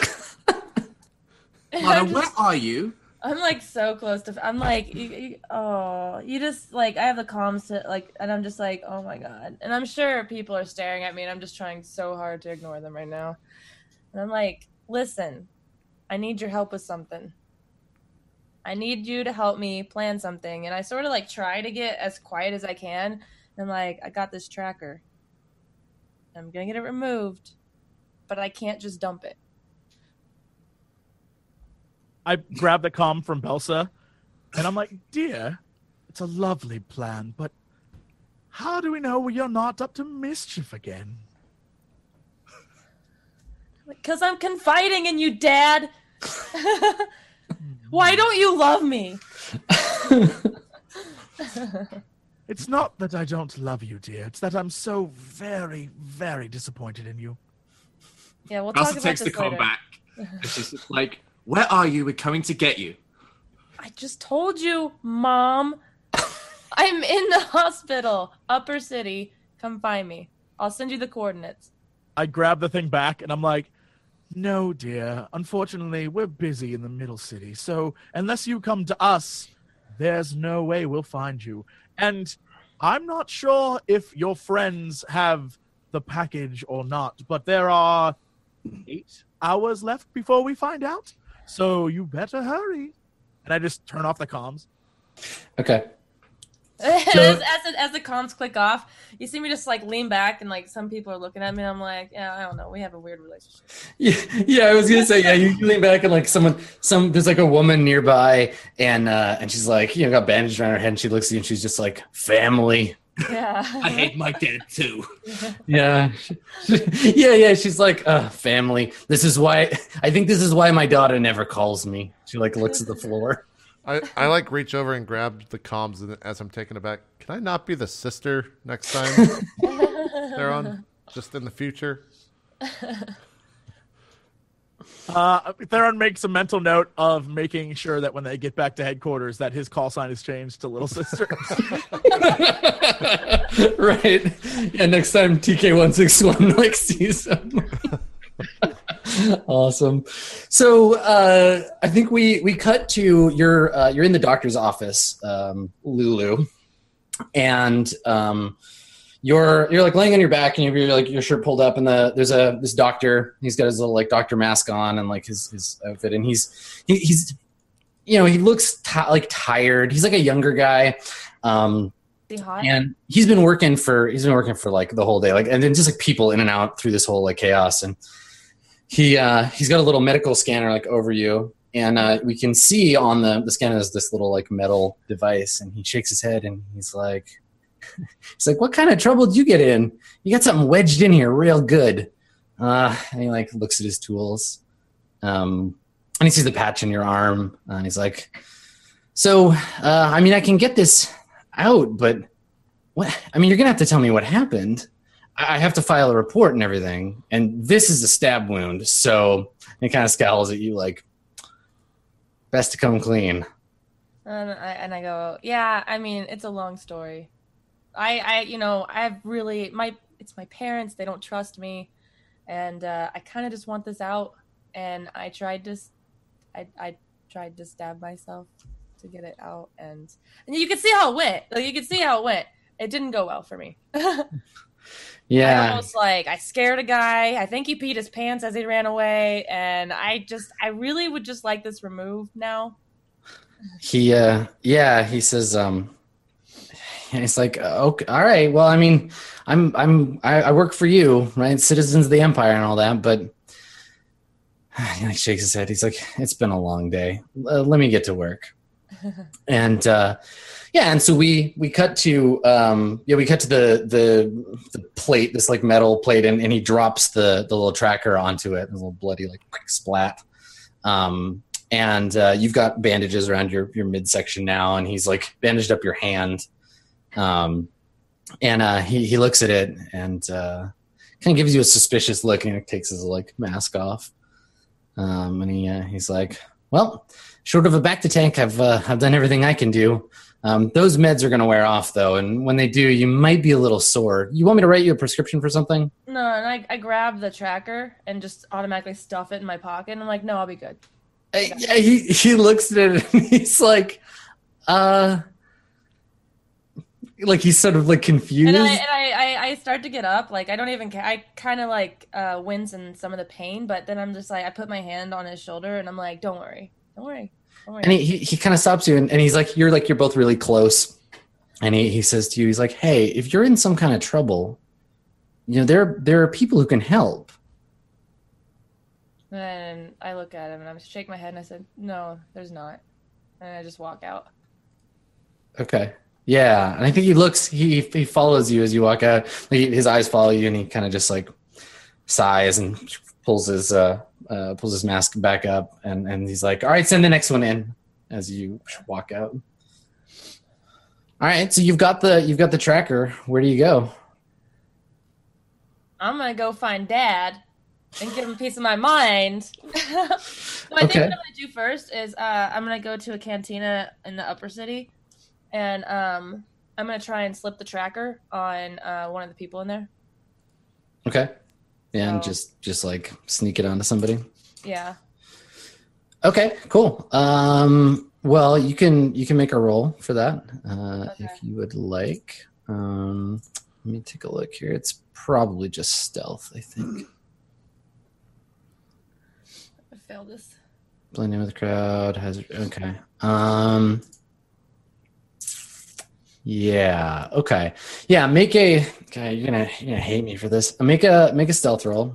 S5: And
S4: Lana,
S5: I'm,
S4: where
S5: just,
S4: are you?
S5: I'm like so close to. I'm like, you, you, oh, you just like I have the comms to like, and I'm just like, oh my god. And I'm sure people are staring at me, and I'm just trying so hard to ignore them right now. And I'm like, listen, I need your help with something. I need you to help me plan something. And I sort of like try to get as quiet as I can. And I'm like, I got this tracker. I'm gonna get it removed, but I can't just dump it.
S3: I grab the comm from Belsa, and I'm like, dear, it's a lovely plan, but how do we know you're not up to mischief again?
S5: Because I'm confiding in you, Dad. Why don't you love me?
S3: It's not that I don't love you, dear. It's that I'm so very, very disappointed in you.
S5: Yeah, we'll talk
S4: Elsa
S5: about
S4: takes
S5: this
S4: the call
S5: later.
S4: back. And she's just like, where are you? We're coming to get you.
S5: I just told you, Mom. I'm in the hospital, Upper City. Come find me. I'll send you the coordinates.
S3: I grab the thing back, and I'm like, no, dear. Unfortunately, we're busy in the middle city, so unless you come to us, there's no way we'll find you. And I'm not sure if your friends have the package or not, but there are eight hours left before we find out. So you better hurry. And I just turn off the comms.
S2: Okay.
S5: as, as, the, as the comms click off, you see me just like lean back and like some people are looking at me and I'm like, yeah, I don't know. We have a weird relationship.
S2: Yeah, yeah. I was gonna say, yeah. You lean back and like someone, some there's like a woman nearby, and uh, and she's like, you know, got bandaged around her head, and she looks at you and she's just like, family.
S5: Yeah.
S4: I hate my dad too.
S2: Yeah, yeah, yeah. She's like, uh, family. This is why I think this is why my daughter never calls me. She like looks at the floor.
S1: I, I like reach over and grab the comms and as I'm taking it back. Can I not be the sister next time they're on? Just in the future?
S3: Uh, Theron makes a mental note of making sure that when they get back to headquarters that his call sign is changed to Little Sister.
S2: Right. Yeah, next time T K one sixty-one like sees him. Awesome. So uh, I think we we cut to your uh, you're in the doctor's office, um, Lulu, and um, you're you're like laying on your back and you're like your shirt pulled up, and the there's a this doctor. He's got his little like doctor mask on and like his his outfit, and he's he, he's you know he looks t- like tired. He's like a younger guy. Um,
S5: Be hot.
S2: And he's been working for he's been working for like the whole day, like and then just like people in and out through this whole like chaos. And he uh, he's got a little medical scanner like over you, and uh, we can see on the the scanner is this little like metal device. And he shakes his head and he's like, he's like, "What kind of trouble did you get in? You got something wedged in here, real good." Uh, and he like looks at his tools, um, and he sees the patch in your arm, and he's like, "So, uh, I mean, I can get this out, but what? I mean, you're gonna have to tell me what happened. I have to file a report and everything, and this is a stab wound." So he kind of scowls at you, like, "Best to come clean."
S5: And I, and I go, yeah, I mean, it's a long story. I, I, you know, I've really, my, it's my parents. They don't trust me. And uh, I kind of just want this out. And I tried to, I, I tried to stab myself to get it out. And, and you can see how it went. Like, you can see how it went. It didn't go well for me.
S2: Yeah.
S5: I almost like, I scared a guy. I think he peed his pants as he ran away. And I just, I really would just like this removed now.
S2: He, uh, yeah, he says, um, it's like, okay, all right. Well, I mean, I'm, I'm, I, I work for you, right? Citizens of the Empire and all that, but he like shakes his head. He's like, "It's been a long day. Uh, let me get to work." And, uh, yeah, and so we we cut to um, yeah we cut to the the the plate, this like metal plate, and, and he drops the the little tracker onto it, a little bloody like splat. Um, and uh, you've got bandages around your your midsection now, and he's like bandaged up your hand. Um, and uh, he he looks at it and uh, kind of gives you a suspicious look, and he takes his like mask off. Um, and he uh, he's like, "Well, short of a back to tank, I've uh, I've done everything I can do. Um, those meds are going to wear off, though, and when they do, you might be a little sore. You want me to write you a prescription for something?"
S5: No, and I, I grab the tracker and just automatically stuff it in my pocket. And I'm like, no, I'll be good.
S2: Uh, yeah, he he looks at it and he's like, uh, like he's sort of like confused.
S5: And I, and I, I, I start to get up. Like, I don't even care. I kind of like uh, wince in some of the pain, but then I'm just like, I put my hand on his shoulder and I'm like, don't worry. Don't worry. Don't worry.
S2: And he, he, he kind of stops you and, and he's like, you're like, you're both really close. And he, he says to you, he's like, "Hey, if you're in some kind of trouble, you know, there, there are people who can help."
S5: And I look at him and I shake my head and I said, no, there's not. And I just walk out.
S2: Okay. Yeah. And I think he looks, he, he follows you as you walk out. Like, his eyes follow you and he kind of just like sighs and pulls his, uh, uh, pulls his mask back up. And, and he's like, "All right, send the next one in," as you walk out. All right. So you've got the, you've got the tracker. Where do you go?
S5: I'm going to go find Dad and give him a piece of my mind. So I think what I'm
S2: Okay.
S5: going to do first is uh, I'm going to go to a cantina in the upper city. And um, I'm going to try and slip the tracker on uh, one of the people in there.
S2: Okay. Yeah. And
S5: So-
S2: just, just like sneak it onto somebody.
S5: Yeah.
S2: Okay, cool. Um, Well, you can you can make a roll for that uh,
S5: Okay.
S2: if you would like. Um, let me take a look here. It's probably just stealth, I think.
S5: I failed this.
S2: Blend in with the crowd. Has okay. Um, yeah. Okay. Yeah. Make a. Okay. You're gonna you're gonna hate me for this. Make a make a stealth roll.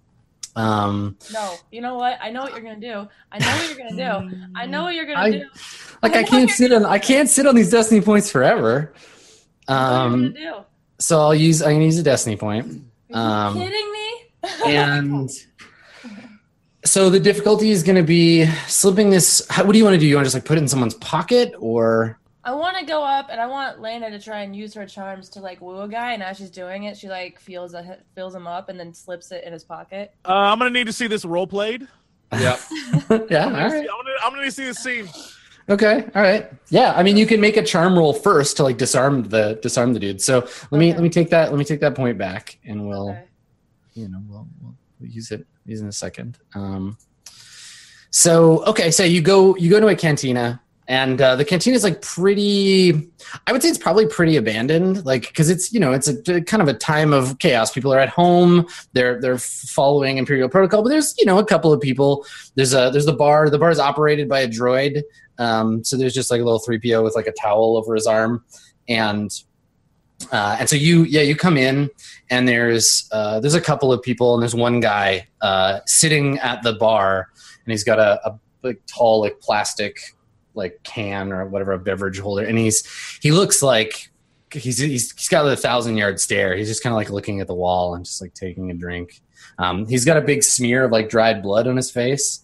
S2: Um,
S5: No, you know what? I know what you're gonna do. I know what you're gonna do. I know what you're gonna
S2: I-
S5: do.
S2: like
S5: I
S2: I
S5: know
S2: can't
S5: you're
S2: sit on I can't sit on these destiny points forever.
S5: I know what
S2: Um,
S5: you're gonna do.
S2: so I'll use I'm gonna use a destiny point.
S5: Are
S2: Um,
S5: you kidding me?
S2: and so the difficulty is going to be slipping this. How, what do you want to do? You want to just like put it in someone's pocket, or
S5: I want to go up and I want Lena to try and use her charms to like woo a guy. And as she's doing it, she like feels a, fills him up and then slips it in his pocket.
S3: Uh, I'm gonna need to see this role played.
S4: Yep.
S2: yeah?
S3: I'm
S2: All
S3: gonna, see,
S2: right.
S3: I'm, gonna, I'm gonna see this scene.
S2: Okay. All right. Yeah. I mean, you can make a charm roll first to like disarm the disarm the dude. So let me
S5: Okay.
S2: let me take that let me take that point back, and we'll
S5: Okay.
S2: you know we'll, we'll we'll use it use it in a second. Um, so okay, so you go you go to a cantina, and uh, the cantina is like pretty. I would say it's probably pretty abandoned, like because it's you know it's a, kind of a time of chaos. People are at home. They're they're following Imperial protocol, but there's you know a couple of people. There's a there's the bar. The bar is operated by a droid. Um, so there's just like a little three P O with like a towel over his arm, and uh, and so you yeah you come in, and there's uh, there's a couple of people, and there's one guy uh, sitting at the bar, and he's got a, a big tall like plastic like can or whatever, a beverage holder, and he's he looks like he's he's, he's got a thousand yard stare. He's just kind of like looking at the wall and just like taking a drink. Um, he's got a big smear of like dried blood on his face.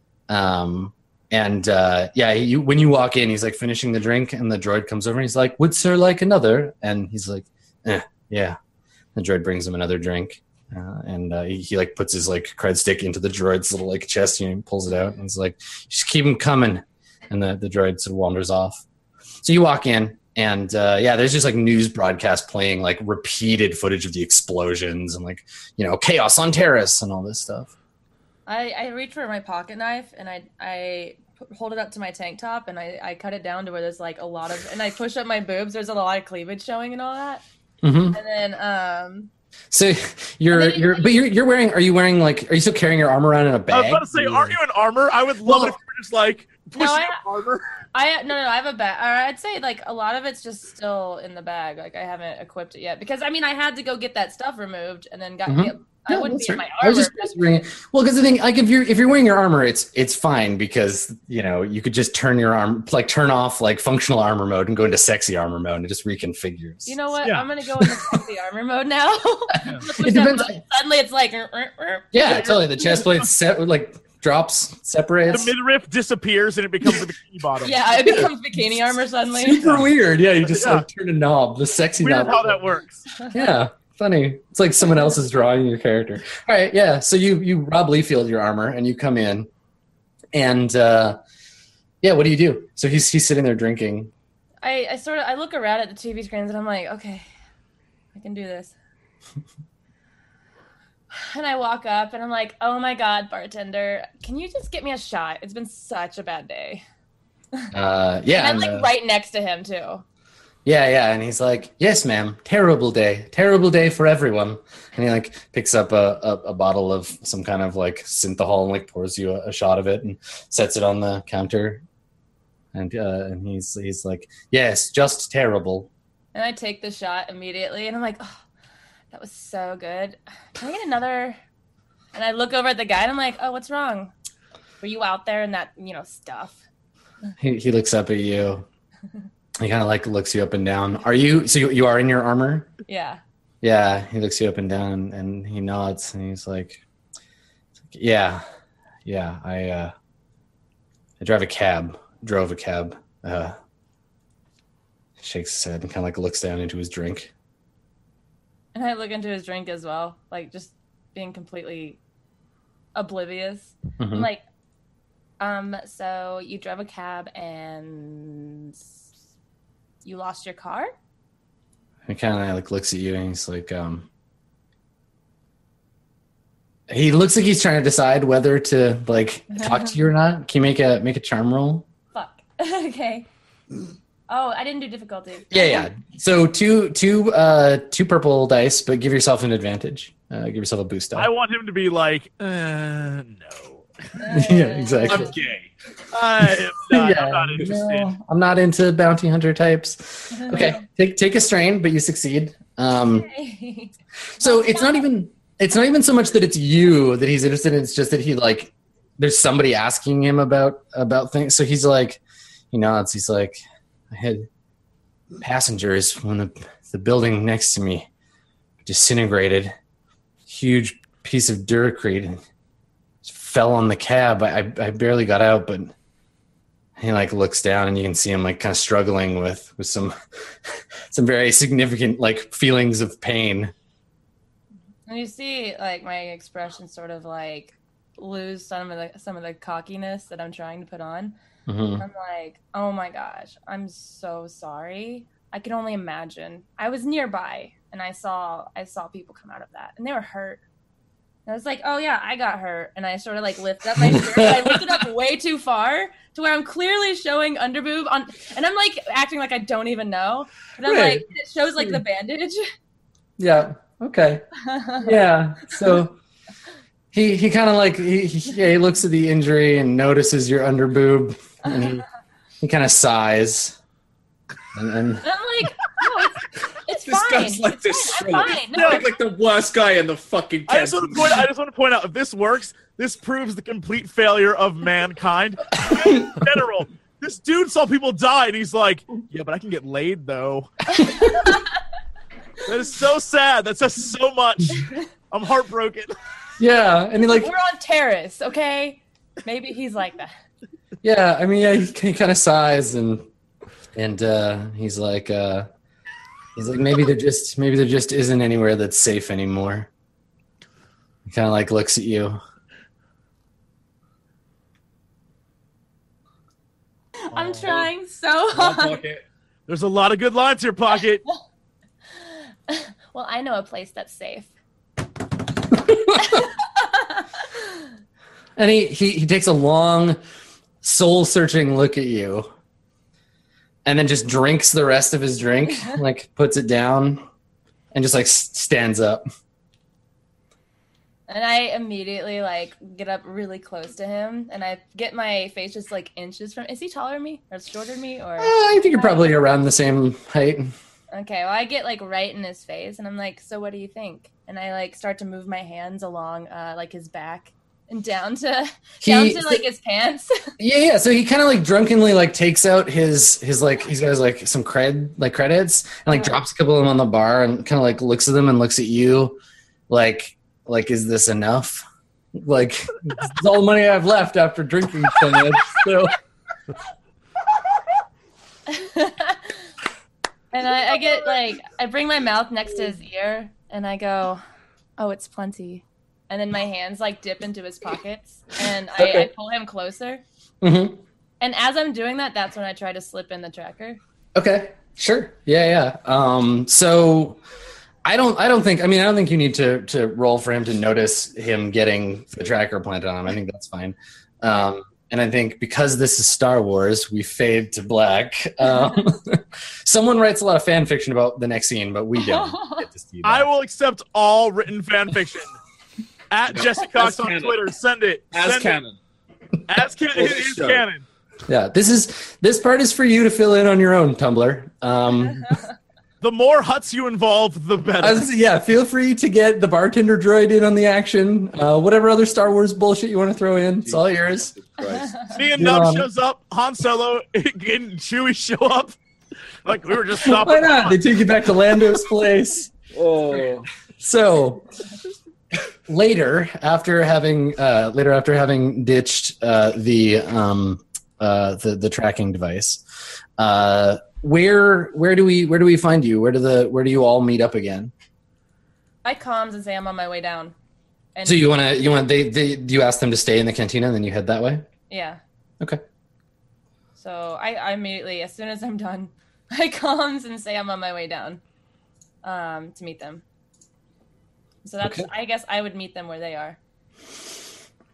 S2: Um, and uh, yeah, you, when you walk in, he's like finishing the drink, and the droid comes over and he's like, "Would sir like another?" And he's like, eh, "Yeah." The droid brings him another drink, uh, and uh, he, he like puts his like cred stick into the droid's little like chest, and he pulls it out, and he's like, "Just keep him coming." And the the droid sort of wanders off. So you walk in, and uh, yeah, there's just like news broadcast playing like repeated footage of the explosions and like you know chaos on Terrace and all this stuff.
S5: I, I reach for my pocket knife and I I p- hold it up to my tank top and I, I cut it down to where there's like a lot of and I push up my boobs. There's a lot of cleavage showing and all that.
S2: Mm-hmm.
S5: And then um
S2: So you're
S5: And then-
S2: you're but you're you're wearing are you wearing like are you still carrying your arm around in a bag?
S3: I was about to say, aren't you in armor? I would love
S2: Well-
S3: it if you were just like pushing
S5: I-
S3: up armor.
S5: I no no no I have a bag. Or I'd say like a lot of it's just still in the bag. Like I haven't equipped it yet because I mean I had to go get that stuff removed and then got.
S2: Mhm.
S5: Get, I
S2: Yeah,
S5: wouldn't
S2: that's
S5: be in
S2: right.
S5: my
S2: I
S5: armor.
S2: was just wearing well because the thing like if you're if you're wearing your armor it's it's fine because you know you could just turn your arm like turn off like functional armor mode and go into sexy armor mode and it just reconfigures.
S5: You know what?
S3: Yeah.
S5: I'm gonna go into sexy armor mode now. Push
S2: It
S5: that
S2: depends-
S5: button, Suddenly it's like. "Er, er, er."
S2: Yeah, totally. The chest plate set like drops
S3: The
S2: separates.
S3: midriff disappears and it becomes a bikini bottom.
S5: Yeah, it becomes bikini armor suddenly.
S2: Super weird. Yeah, you just
S3: Yeah.
S2: like turn a knob, the sexy
S3: Weird
S2: knob.
S3: how that works.
S2: Yeah, funny. It's like someone else is drawing your character. All right, yeah. So you you Rob Liefeld your armor and you come in, and uh, yeah, what do you do? So he's he's sitting there drinking.
S5: I, I sort of I look around at the T V screens and I'm like, okay, I can do this. And I walk up and I'm like, oh my god, bartender, can you just get me a shot? It's been such a bad day.
S2: Uh, yeah,
S5: And I'm
S2: and,
S5: like
S2: uh,
S5: right next to him too.
S2: yeah, yeah, and he's like, "Yes, ma'am. Terrible day. Terrible day for everyone." And he like picks up a, a, a bottle of some kind of like synthahol and like pours you a, a shot of it and sets it on the counter. And uh, and he's he's like, "Yes, just terrible."
S5: And I take the shot immediately and I'm like, oh, that was so good. Can I get another? And I look over at the guy and I'm like, oh, what's wrong? Were you out there in that, you know, stuff?
S2: He he looks up at you. He kind of like looks you up and down. Are you so you, you are in your armor?
S5: Yeah.
S2: Yeah. He looks you up and down and he nods and he's like, "Yeah, yeah. I uh, I drive a cab. Drove a cab." Uh, shakes his head and kind of like looks down into his drink.
S5: And I look into his drink as well, like just being completely oblivious.
S2: Mhm.
S5: I'm like, um, so you drove a cab and you lost your car?
S2: He kind of like looks at you and he's like, um, he looks like he's trying to decide whether to like talk to you or not. Can you make a make a charm roll?
S5: Fuck. Okay. Oh, I didn't do difficulty.
S2: Yeah, yeah. So two, two, uh, two purple dice, but give yourself an advantage. Uh, give yourself a boost die.
S3: I want him to be like, uh, no.
S2: Yeah, exactly.
S4: I'm gay.
S3: I am not, I'm not interested.
S2: no, I'm not into bounty hunter types. Okay, take take a strain, but you succeed. Um,
S5: Okay.
S2: so it's not even it's not even so much that it's you that he's interested in. It's just that he like there's somebody asking him about about things. So he's like, you know, it's he's like, I had passengers when the the building next to me disintegrated, huge piece of duracrete and fell on the cab. I, I I barely got out, but he like looks down and you can see him like kind of struggling with with some some very significant like feelings of pain.
S5: And you see, like, my expression sort of like lose some of the some of the cockiness that I'm trying to put on.
S2: Mhm.
S5: I'm like, oh my gosh, I'm so sorry. I can only imagine. I was nearby and I saw I saw people come out of that and they were hurt. And I was like, oh yeah, I got hurt. And I sort of like lift up my shirt. And I lift it up way too far to where I'm clearly showing underboob on, and I'm like acting like I don't even know. And I'm
S2: Right.
S5: like, it shows like the bandage.
S2: Yeah. Okay. Yeah. So he he kind of like he, he yeah he looks at the injury and notices your underboob and he, he kind of sighs and, and
S5: And I'm like, no, it's, it's
S4: This
S5: fine.
S4: guy's like
S5: it's
S4: this.
S5: fine. I'm fine. No,
S4: Like, like the worst guy in the fucking.
S3: I just want to point. I just want to point out if this works, this proves the complete failure of mankind in general. This dude saw people die, and he's like, "Yeah, but I can get laid though." That is so sad. That says so much. I'm heartbroken.
S2: yeah and he like
S5: we're on terrace, okay? Maybe he's like that.
S2: yeah I mean yeah he, he kind of sighs and and uh, he's like uh, he's like maybe there just maybe there just isn't anywhere that's safe anymore. He kind of like looks at you.
S5: I'm trying so hard.
S3: There's a lot of good lines here, Pocket.
S5: Well, I know a place that's safe.
S2: And he, he, he takes a long, soul-searching look at you and then just drinks the rest of his drink, like puts it down and just like s- stands up.
S5: And I immediately like get up really close to him, and I get my face just like inches from. Is he taller than me, or shorter than me, or?
S2: Uh, I think you're probably around the same height.
S5: Okay, well, I get like right in his face, and I'm like, "So, what do you think?" And I like start to move my hands along, uh, like his back and down to
S2: He-
S5: down to like his pants.
S2: Yeah, yeah. So he kind of like drunkenly like takes out his his like he's got his like some cred like credits and like
S5: Uh-huh.
S2: drops a couple of them on the bar and kind of like looks at them and looks at you, like like is this enough? Like it's all the money I have left after drinking so much. So
S5: And I, I get like I bring my mouth next to his ear, and I go, "Oh, it's plenty." And then my hands like dip into his pockets, and I,
S2: Okay.
S5: I pull him closer.
S2: Mhm.
S5: And as I'm doing that, that's when I try to slip in the tracker.
S2: Okay, sure. Yeah, yeah. Um, so I don't, I don't think. I mean, I don't think you need to to roll for him to notice him getting the tracker planted on him. I think that's fine. Um, and I think because this is Star Wars, we fade to black. Um, someone writes a lot of fan fiction about the next scene, but we don't get to see that.
S3: I will accept all written fan fiction. At Jesse Cox
S4: As
S3: on
S4: canon.
S3: Twitter, send it.
S4: As
S3: Send
S4: canon.
S3: It. As canon. It is
S4: Show.
S3: canon.
S2: Yeah, this is this part is for you to fill in on your own, Tumblr. Um,
S3: The more huts you involve, the better.
S2: I was- yeah, feel free to get the bartender droid in on the action. Uh, whatever other Star Wars bullshit you want to throw in, it's all yours.
S4: Christ.
S3: Me and
S2: Yeah.
S3: Nub shows up. Han Solo and Chewie show up. Like we were just
S2: Why
S3: stopping.
S2: not? They take you back to Lando's place.
S4: Oh.
S2: So later, after having uh, later after having ditched uh, the um, uh, the the tracking device, uh, where where do we where do we find you? Where do the where do you all meet up again?
S5: I comms and say I'm on my way down. And
S2: So you want to you want they they you ask them to stay in the cantina and then you head that way?
S5: yeah.
S2: Okay.
S5: So I, I immediately, as soon as I'm done, I comms and say I'm on my way down um, to meet them. So that's,
S2: Okay.
S5: I guess I would meet them where they are.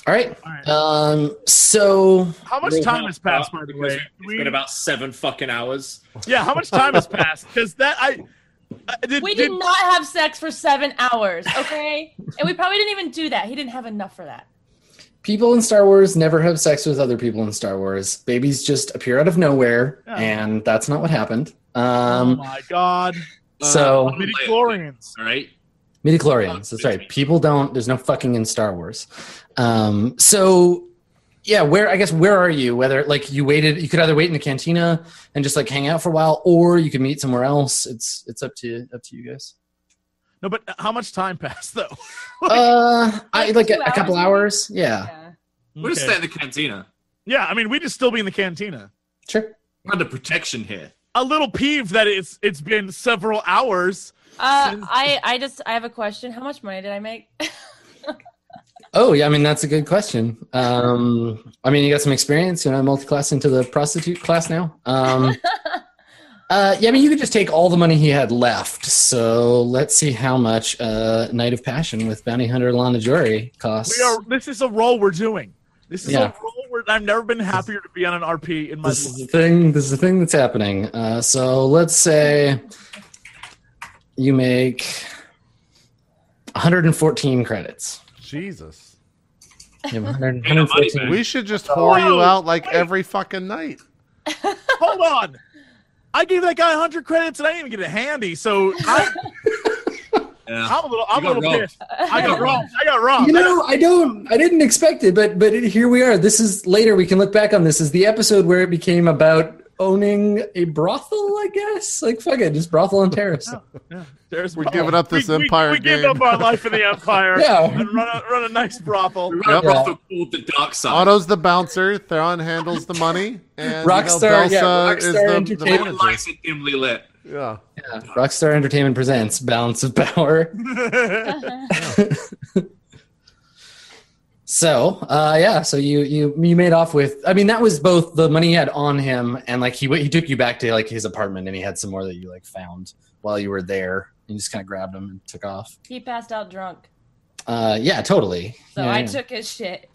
S2: All right.
S3: All right.
S2: Um. So
S3: How much time has passed, by the
S4: Because
S3: way?
S4: It's
S3: We-
S4: been about seven fucking hours.
S3: Yeah, how much time has passed? Because that I, I did,
S5: We did not have sex for seven hours, okay? And we probably didn't even do that. He didn't have enough for that.
S2: people in Star Wars never have sex with other people in Star Wars. Babies just appear out of nowhere,
S3: Yeah.
S2: and that's not what happened.
S3: Oh
S2: Um.
S3: my god!
S2: So
S4: Uh,
S3: Midi-chlorians.
S4: All right.
S2: Midichlorians. That's right. People don't. There's no fucking in Star Wars. Um. So. Yeah, where I guess where are you? Whether like you waited, you could either wait in the cantina and just like hang out for a while, or you could meet somewhere else. It's it's up to up to you guys.
S3: No, but how much time passed though?
S2: Uh, I
S5: Like
S2: like a,
S5: two
S2: a couple
S5: hours,
S2: hours. Yeah,
S5: Yeah.
S4: We'll just
S3: Okay.
S4: stay in the cantina.
S3: Yeah, I mean, we'd just still be in the cantina.
S2: sure.
S4: We're under protection here.
S3: A little peeved that it's it's been several hours.
S5: Uh, I, I just, I have a question. How much money did I make?
S2: Oh yeah, I mean that's a good question. Um, I mean you got some experience, you know, multi-class into the prostitute class now. Um, uh, yeah, I mean you could just take all the money he had left. So let's see how much uh, Night of Passion with Bounty Hunter Lana Jory costs.
S3: We are. This is a role we're doing. This is
S2: Yeah.
S3: a role where I've never been happier to be on an R P in my
S2: This is the
S3: life.
S2: thing. This is the thing that's happening. Uh, so let's say you make one hundred fourteen credits.
S1: Jesus.
S2: You have one hundred,
S4: Ain't no money,
S2: one hundred fourteen.
S4: man.
S1: We should just whore you
S3: Whoa,
S1: out like
S3: wait.
S1: every fucking night.
S3: Hold on. I gave that guy one hundred credits and I didn't even get a handy, so I,
S4: Yeah.
S3: I'm a little, I'm a
S4: You got
S3: little
S4: robbed.
S3: pissed. I got wrong. I got wrong.
S2: You know, I don't. I didn't expect it, but but here we are. This is later. We can look back on this as the episode where it became about owning a brothel. I guess, like fuck it, just brothel and terrace.
S3: There's
S1: We're giving up this
S3: we,
S1: Empire
S3: we, we give
S1: game.
S3: up our life in the Empire
S2: Yeah.
S3: and run a, run a nice brothel.
S4: We run a
S1: Yep.
S4: brothel called the Dark Side.
S1: Otto's the bouncer. Theron handles the money. And
S2: Rockstar,
S1: you know,
S2: yeah,
S1: Belsa
S2: Rockstar
S1: is the, the
S2: Entertainment.
S4: All
S1: manager.
S4: lights are dimly lit.
S1: Yeah.
S2: Yeah. Rockstar Entertainment presents Balance of Power. So, uh, yeah, so you you you made off with. I mean, that was both the money he had on him, and like he he took you back to like his apartment, and he had some more that you like found while you were there. You just kind of grabbed him and took off.
S5: He passed out drunk.
S2: Uh, yeah, totally.
S5: So
S2: Yeah,
S5: I
S2: yeah.
S5: took his shit.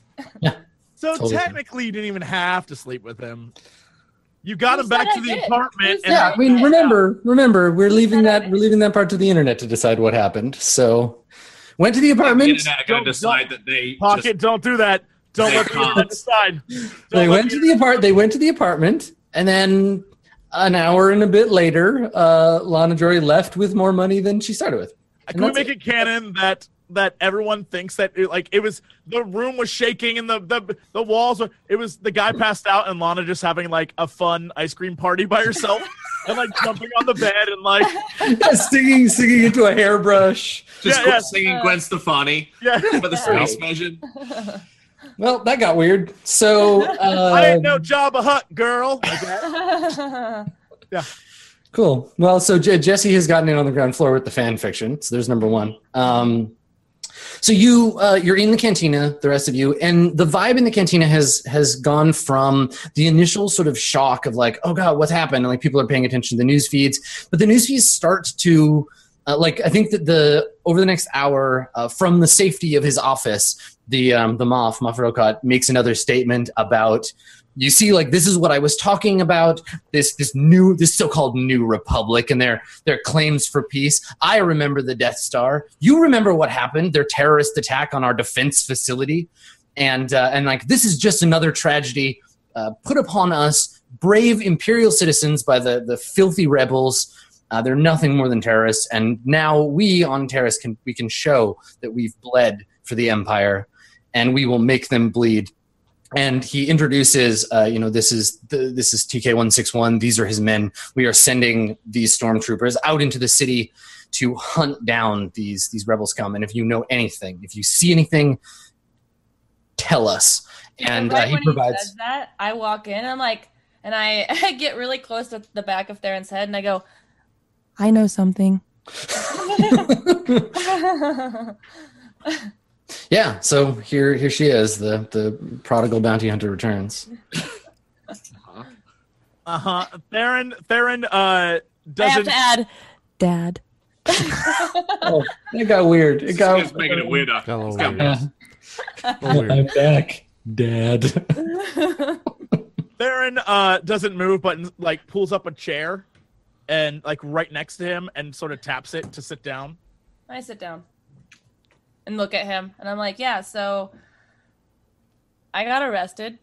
S3: So
S2: Totally.
S3: technically, you didn't even have to sleep with him. You got
S5: Who
S3: him back
S5: said
S3: to
S5: I
S3: the
S5: did?
S3: apartment.
S5: Who
S3: And
S2: Yeah, I mean, remember, remember, we're leaving
S5: said I
S2: that
S5: did?
S2: we're leaving that part to the internet to decide what happened. So, went to the
S4: The
S2: apartment.
S4: internet are going
S3: Don't-
S4: to decide that they
S3: Pocket,
S4: just,
S3: don't do that. Don't
S4: They
S3: let the
S4: can't.
S3: internet decide. Don't
S2: They
S3: let
S2: went to the apart. They went to the apartment, and then an hour and a bit later, uh, Lana Jory left with more money than she started with. And
S3: Can we
S2: that's
S3: make
S2: it.
S3: it canon that that everyone thinks that it, like it was the room was shaking and the the the walls were it was the guy passed out and Lana just having like a fun ice cream party by herself and like jumping on the bed and like
S2: Yeah, singing, singing into a hairbrush.
S4: just
S3: Yeah, yeah.
S4: singing Gwen Stefani,
S3: yeah.
S4: but the space version.
S2: Well, that got weird. So, uh,
S3: I ain't no Jabba Hutt girl. Like that.
S2: cool. Well, so J- Jesse has gotten in on the ground floor with the fan fiction. So there's number one. Um, so you uh, you're in the cantina, the rest of you, and the vibe in the cantina has has gone from the initial sort of shock of like, oh god, what's happened? And like people are paying attention to the news feeds, but the news feeds start to uh, like I think that the over the next hour, uh, from the safety of his office, the um, the Moff Moff Rokat makes another statement about. You see, like this is what I was talking about. This this new this so-called new republic and their their claims for peace. I remember the Death Star. You remember what happened? Their terrorist attack on our defense facility, and uh, and like this is just another tragedy uh, put upon us, brave Imperial citizens, by the the filthy rebels. Uh, they're nothing more than terrorists, and now we on Terrace can we can show that we've bled for the Empire, and we will make them bleed. And he introduces, uh, you know, this is the, this is T K one sixty-one. These are his men. We are sending these stormtroopers out into the city to hunt down these these rebel scum. And if you know anything, if you see anything, tell us. And
S5: right
S2: uh, he
S5: when
S2: provides.
S5: He says that, I walk in, I'm like, and I, I get really close to the back of Theron's head, and I go, I know something.
S2: Yeah, so here here she is, the the prodigal bounty hunter returns.
S3: Uh huh. Theron Theron uh
S5: I have
S3: doesn't.
S5: to add, Dad.
S2: Oh, it got weird. It got
S4: It's making it weirder.
S1: Got a little
S4: It's got
S1: weird.
S2: Yeah.
S1: Weird.
S2: I'm back, Dad.
S3: Theron uh, doesn't move, but like pulls up a chair and like right next to him and sort of taps it to sit down.
S5: I sit down and look at him, and I'm like, yeah, so I got arrested.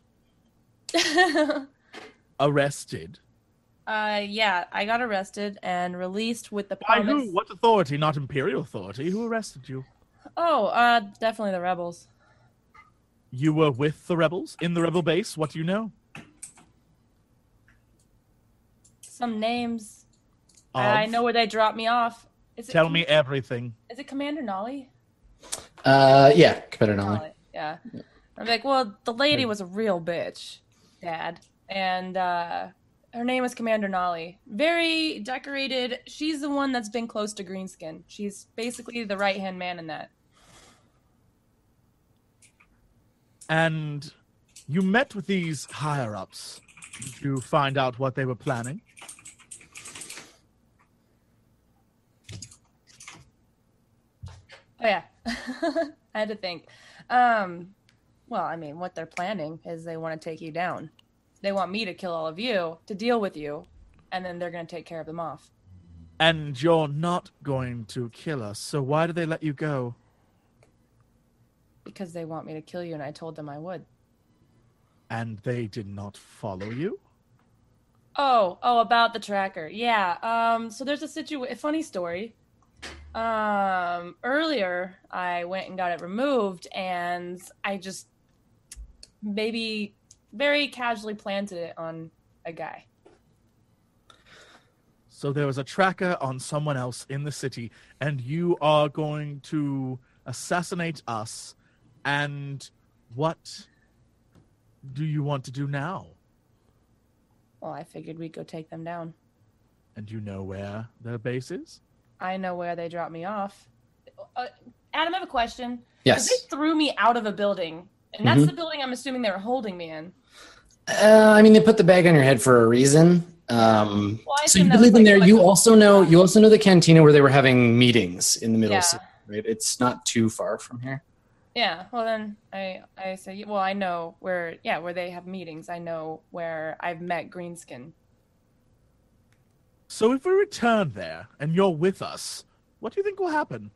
S3: Arrested?
S5: Uh, yeah, I got arrested and released with the
S3: By
S5: promise.
S3: who? What authority? Not Imperial authority. Who arrested you?
S5: Oh, uh, definitely the rebels.
S3: You were with the rebels? In the rebel base? What do you know?
S5: Some names.
S3: Of?
S5: I know where they dropped me off. Is it
S3: Tell
S5: Com-
S3: me everything.
S5: Is it Commander Nolly?
S2: Uh, yeah, Commander Nolly.
S5: Nolly, yeah. I'm like, well, the lady was a real bitch, Dad. And, uh, her name is Commander Nolly. Very decorated. She's the one that's been close to Greenskin. She's basically the right-hand man in that.
S3: And you met with these higher-ups. Did you find out what they were planning?
S5: Oh, yeah. I had to think. Um, well, I mean, what they're planning is they want to take you down. They want me to kill all of you, to deal with you, and then they're going to take care of them off.
S3: And you're not going to kill us, so why did they let you go?
S5: Because they want me to kill you, and I told them I would.
S3: And they did not follow you?
S5: Oh, oh, about the tracker. Yeah. Um, so there's a situa- a funny story. Um, earlier I went and got it removed, and I just maybe very casually planted it on a guy.
S3: So there was a tracker on someone else in the city, and you are going to assassinate us. And what do you want to do now?
S5: Well, I figured we'd go take them down.
S3: And you know where their base is?
S5: I know where they dropped me off. Uh, Adam, I have a question.
S2: Yes.
S5: They threw me out of a building, and that's
S2: Mhm.
S5: the building I'm assuming they were holding me in.
S2: Uh, I mean, they put the bag on your head for a reason. Um,
S5: Well, I
S2: so you
S5: assume that
S2: believe
S5: was
S2: in
S5: like-
S2: there.
S5: like
S2: you
S5: a-
S2: also know. You also know the cantina where they were having meetings in the middle
S5: Yeah.
S2: of city. Right? It's not too far from here.
S5: Yeah, well then I I say well I know where yeah where they have meetings. I know where I've met Greenskin.
S3: So if we return there and you're with us, what do you think will happen?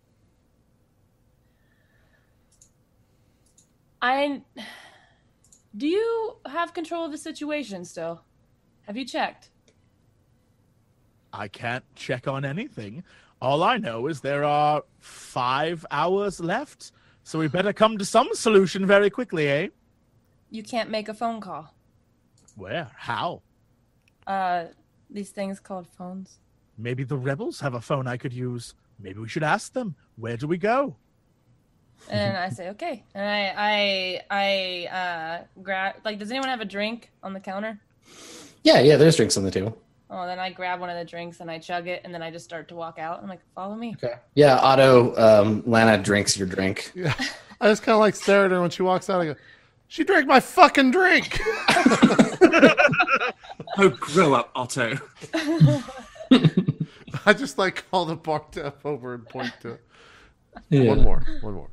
S5: I do you have control of the situation still? Have you checked?
S3: I can't check on anything. All I know is there are five hours left, so we better come to some solution very quickly, eh?
S5: You can't make a phone call.
S3: Where? How?
S5: Uh, these things called phones.
S3: Maybe the rebels have a phone I could use. Maybe we should ask them. Where do we go?
S5: And I say okay, and I I I uh grab like does anyone have a drink on the counter?
S2: Yeah, yeah. There's drinks on the table.
S5: Oh, then I grab one of the drinks and I chug it, and then I just start to walk out. I'm like, follow me.
S2: Okay. Yeah, Otto. Um, Lana drinks your drink.
S1: Yeah. I just kind of like stare at her when she walks out. I go, she drank my fucking drink.
S4: Oh, grow up, Otto.
S1: I just like call the bar tab over and point to
S2: Yeah.
S1: one more, one more.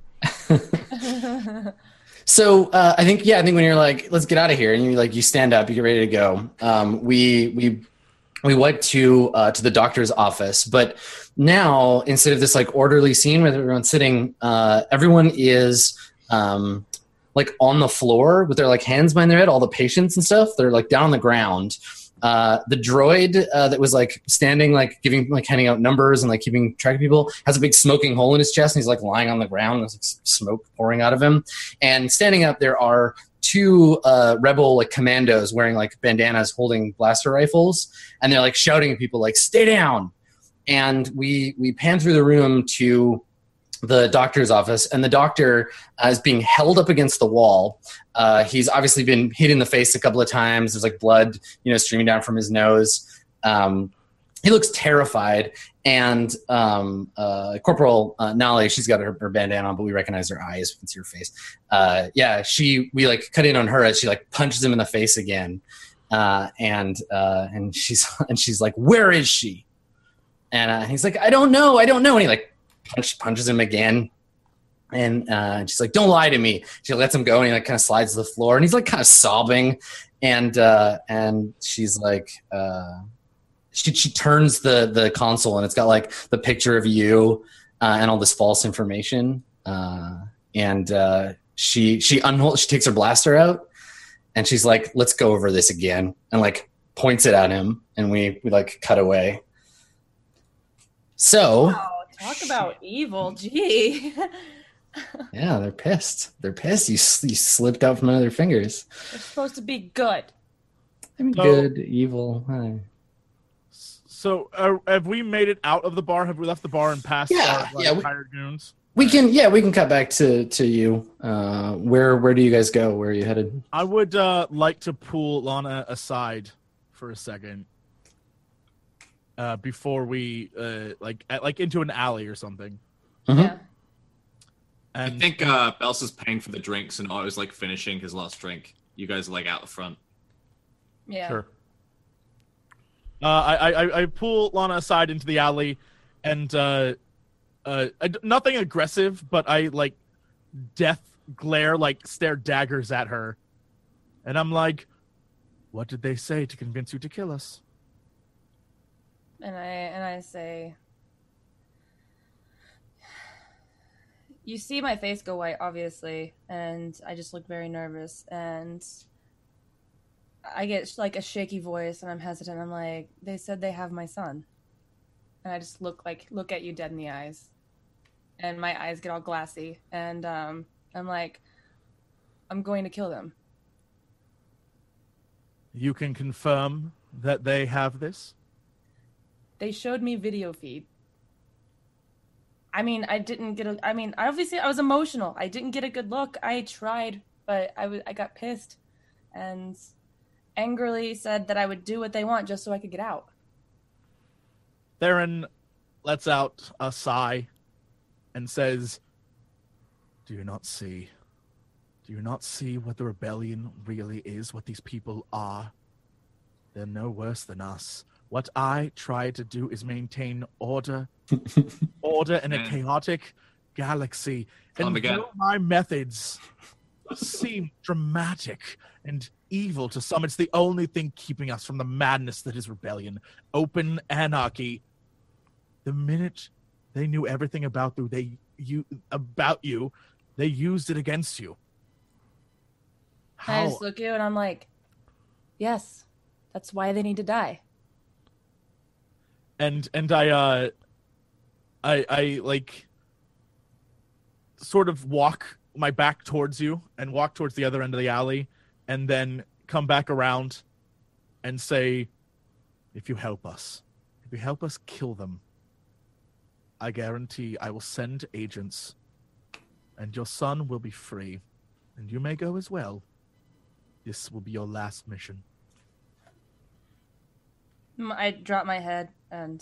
S2: So uh, I think yeah, I think when you're like, let's get out of here, and you like you stand up, you get ready to go. Um, we we we went to uh, to the doctor's office, but now instead of this like orderly scene where everyone's sitting, uh, everyone is um, like on the floor with their like hands behind their head. All the patients and stuff, they're like down on the ground. Uh, the droid uh, that was like standing, like giving, like handing out numbers and like keeping track of people, has a big smoking hole in his chest, and he's like lying on the ground. There's like smoke pouring out of him. And standing up, there are two uh, rebel like commandos wearing like bandanas, holding blaster rifles, and they're like shouting at people like "Stay down!" And we we pan through the room to the doctor's office, and the doctor uh, is being held up against the wall. Uh, he's obviously been hit in the face a couple of times. There's like blood, you know, streaming down from his nose. Um, he looks terrified. And um, uh, Corporal uh, Nolly, she's got her, her bandana on, but we recognize her eyes. We can see her face. Uh, yeah, she we like cut in on her as she like punches him in the face again. Uh, and uh, and she's and she's like, "Where is she?" And uh, he's like, "I don't know, I don't know." And he like punch, punches him again. And uh, she's like, "Don't lie to me." She lets him go, and he like kind of slides to the floor, and he's like kind of sobbing. And uh, and she's like, uh, she she turns the the console, and it's got like the picture of you uh, and all this false information. Uh, and uh, she she unhol- she takes her blaster out, and she's like, "Let's go over this again," and like points it at him, and we we like cut away. So
S5: Wow, talk about evil. Gee.
S2: yeah, they're pissed. They're pissed. You, you slipped out from under their fingers.
S5: They're supposed to be good.
S2: I mean,
S3: So-
S2: good, evil. Hi.
S3: So, uh, have we made it out of the bar? Have we left the bar and passed
S2: Yeah,
S3: our like,
S2: yeah, we-
S3: hired goons?
S2: We can, yeah, we can cut back to to you. Uh, where where do you guys go? Where are you headed?
S3: I would uh, like to pull Lana aside for a second uh, before we uh, like at, like into an alley or something.
S2: Mhm.
S5: Yeah.
S4: I
S3: And
S4: think uh, Belsa's paying for the drinks, and Otto's like finishing his last drink. You guys are like out the front.
S5: Yeah.
S1: Sure.
S3: Uh, I, I I pull Lana aside into the alley, and uh, uh, I d- nothing aggressive, but I like death glare, like stare daggers at her, and I'm like, "What did they say to convince you to kill us?"
S5: And I and I say, you see my face go white, obviously, and I just look very nervous, and I get like a shaky voice, and I'm hesitant. I'm like, they said they have my son, and I just look like look at you dead in the eyes, and my eyes get all glassy, and um, I'm like, I'm going to kill them.
S3: You can confirm that they have this.
S5: They showed me video feed. I mean, I didn't get a. I mean, obviously, I was emotional. I didn't get a good look. I tried, but I was. I got pissed, and angrily said that I would do what they want just so I could get out.
S3: Theron lets out a sigh and says, "Do you not see? Do you not see what the rebellion really is? What these people are? They're no worse than us. What I try to do is maintain order, order in a
S4: Man.
S3: chaotic galaxy.
S4: Tell him
S3: And
S4: again.
S3: though my methods seem dramatic and evil to some, it's the only thing keeping us from the madness that is rebellion, open anarchy. The minute they knew everything about you, they you about you, they used it against you.
S5: And I
S3: How?
S5: just look at you and I'm like, yes, that's why they need to die.
S3: and and I uh I I like sort of walk my back towards you and walk towards the other end of the alley and then come back around and say, if you help us, if you help us kill them, I guarantee I will send agents and your son will be free and you may go as well. This will be your last mission.
S5: Mm, I drop my head and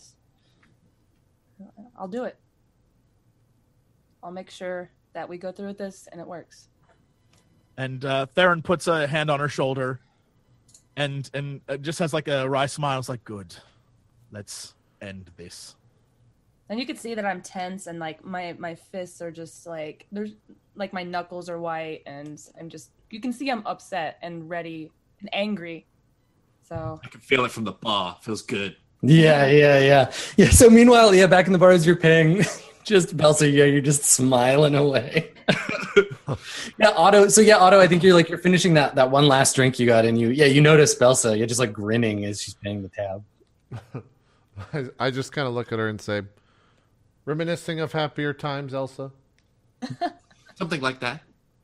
S5: I'll do it. I'll make sure that we go through with this and it works.
S3: And uh, Theron puts a hand on her shoulder, and and uh, just has like a wry smile. It's like, good, let's end this.
S5: And you can see that I'm tense and like my my fists are just like there's like my knuckles are white and I'm just you can see I'm upset and ready and angry. So
S4: I can feel it from the bar. Feels good.
S2: Yeah, yeah, yeah, yeah. So meanwhile, yeah, back in the bar as you're paying, just Belsa, yeah, you're just smiling away. Yeah, Otto. So yeah, Otto, I think you're like you're finishing that that one last drink you got, and you yeah you notice Belsa, you're just like grinning as she's paying the tab.
S1: I, I just kind of look at her and say, reminiscing of happier times, Elsa?
S4: Something like that.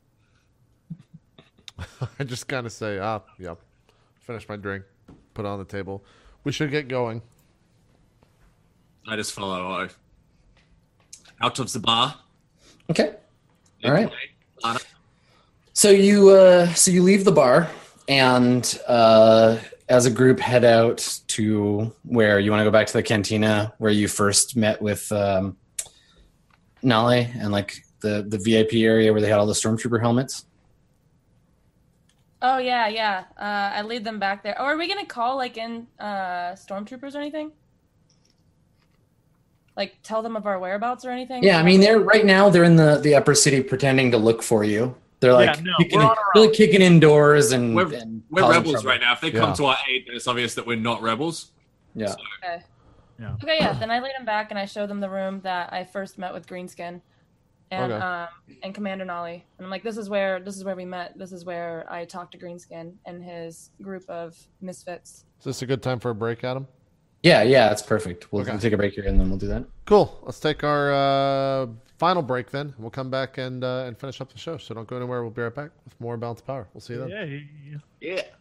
S1: I just kind of say, ah, yep. Finish my drink. Put it on the table. We should get going.
S4: I just follow Otto. Out of the bar.
S2: Okay. All right.
S4: Lana.
S2: So you uh, so you leave the bar and uh, as a group head out to where you want to go back to the cantina where you first met with um, Nale and like the the V I P area where they had all the stormtrooper helmets.
S5: oh yeah, yeah. Uh, I lead them back there. Oh, are we gonna call like in uh, stormtroopers or anything? like tell them of our whereabouts or anything?
S2: Yeah, I mean, they're right now. They're in the, the upper city pretending to look for you. They're like
S3: Yeah, no,
S2: kicking,
S3: we're
S2: in,
S3: on our
S2: really
S3: own.
S2: kicking indoors and
S4: We're,
S2: and
S4: we're
S2: causing
S4: rebels
S2: trouble.
S4: right now. If they
S1: Yeah.
S4: come to our aid, then it's obvious that we're not rebels.
S2: Yeah.
S5: Okay.
S3: Yeah.
S5: Okay, yeah. Then I lead them back and I show them the room that I first met with Greenskin, and
S1: Okay.
S5: um and Commander Nolly. And I'm like, this is where this is where we met. This is where I talked to Greenskin and his group of misfits.
S1: Is this a good time for a break, Adam?
S2: Yeah, yeah, that's perfect. We'll,
S1: Okay.
S2: we'll take a break here and then we'll do that.
S1: Cool. Let's take our uh, final break then. We'll come back and uh, and finish up the show. So don't go anywhere. We'll be right back with more Balance of Power. We'll see you then.
S3: Yeah, yeah, yeah.
S4: Yeah.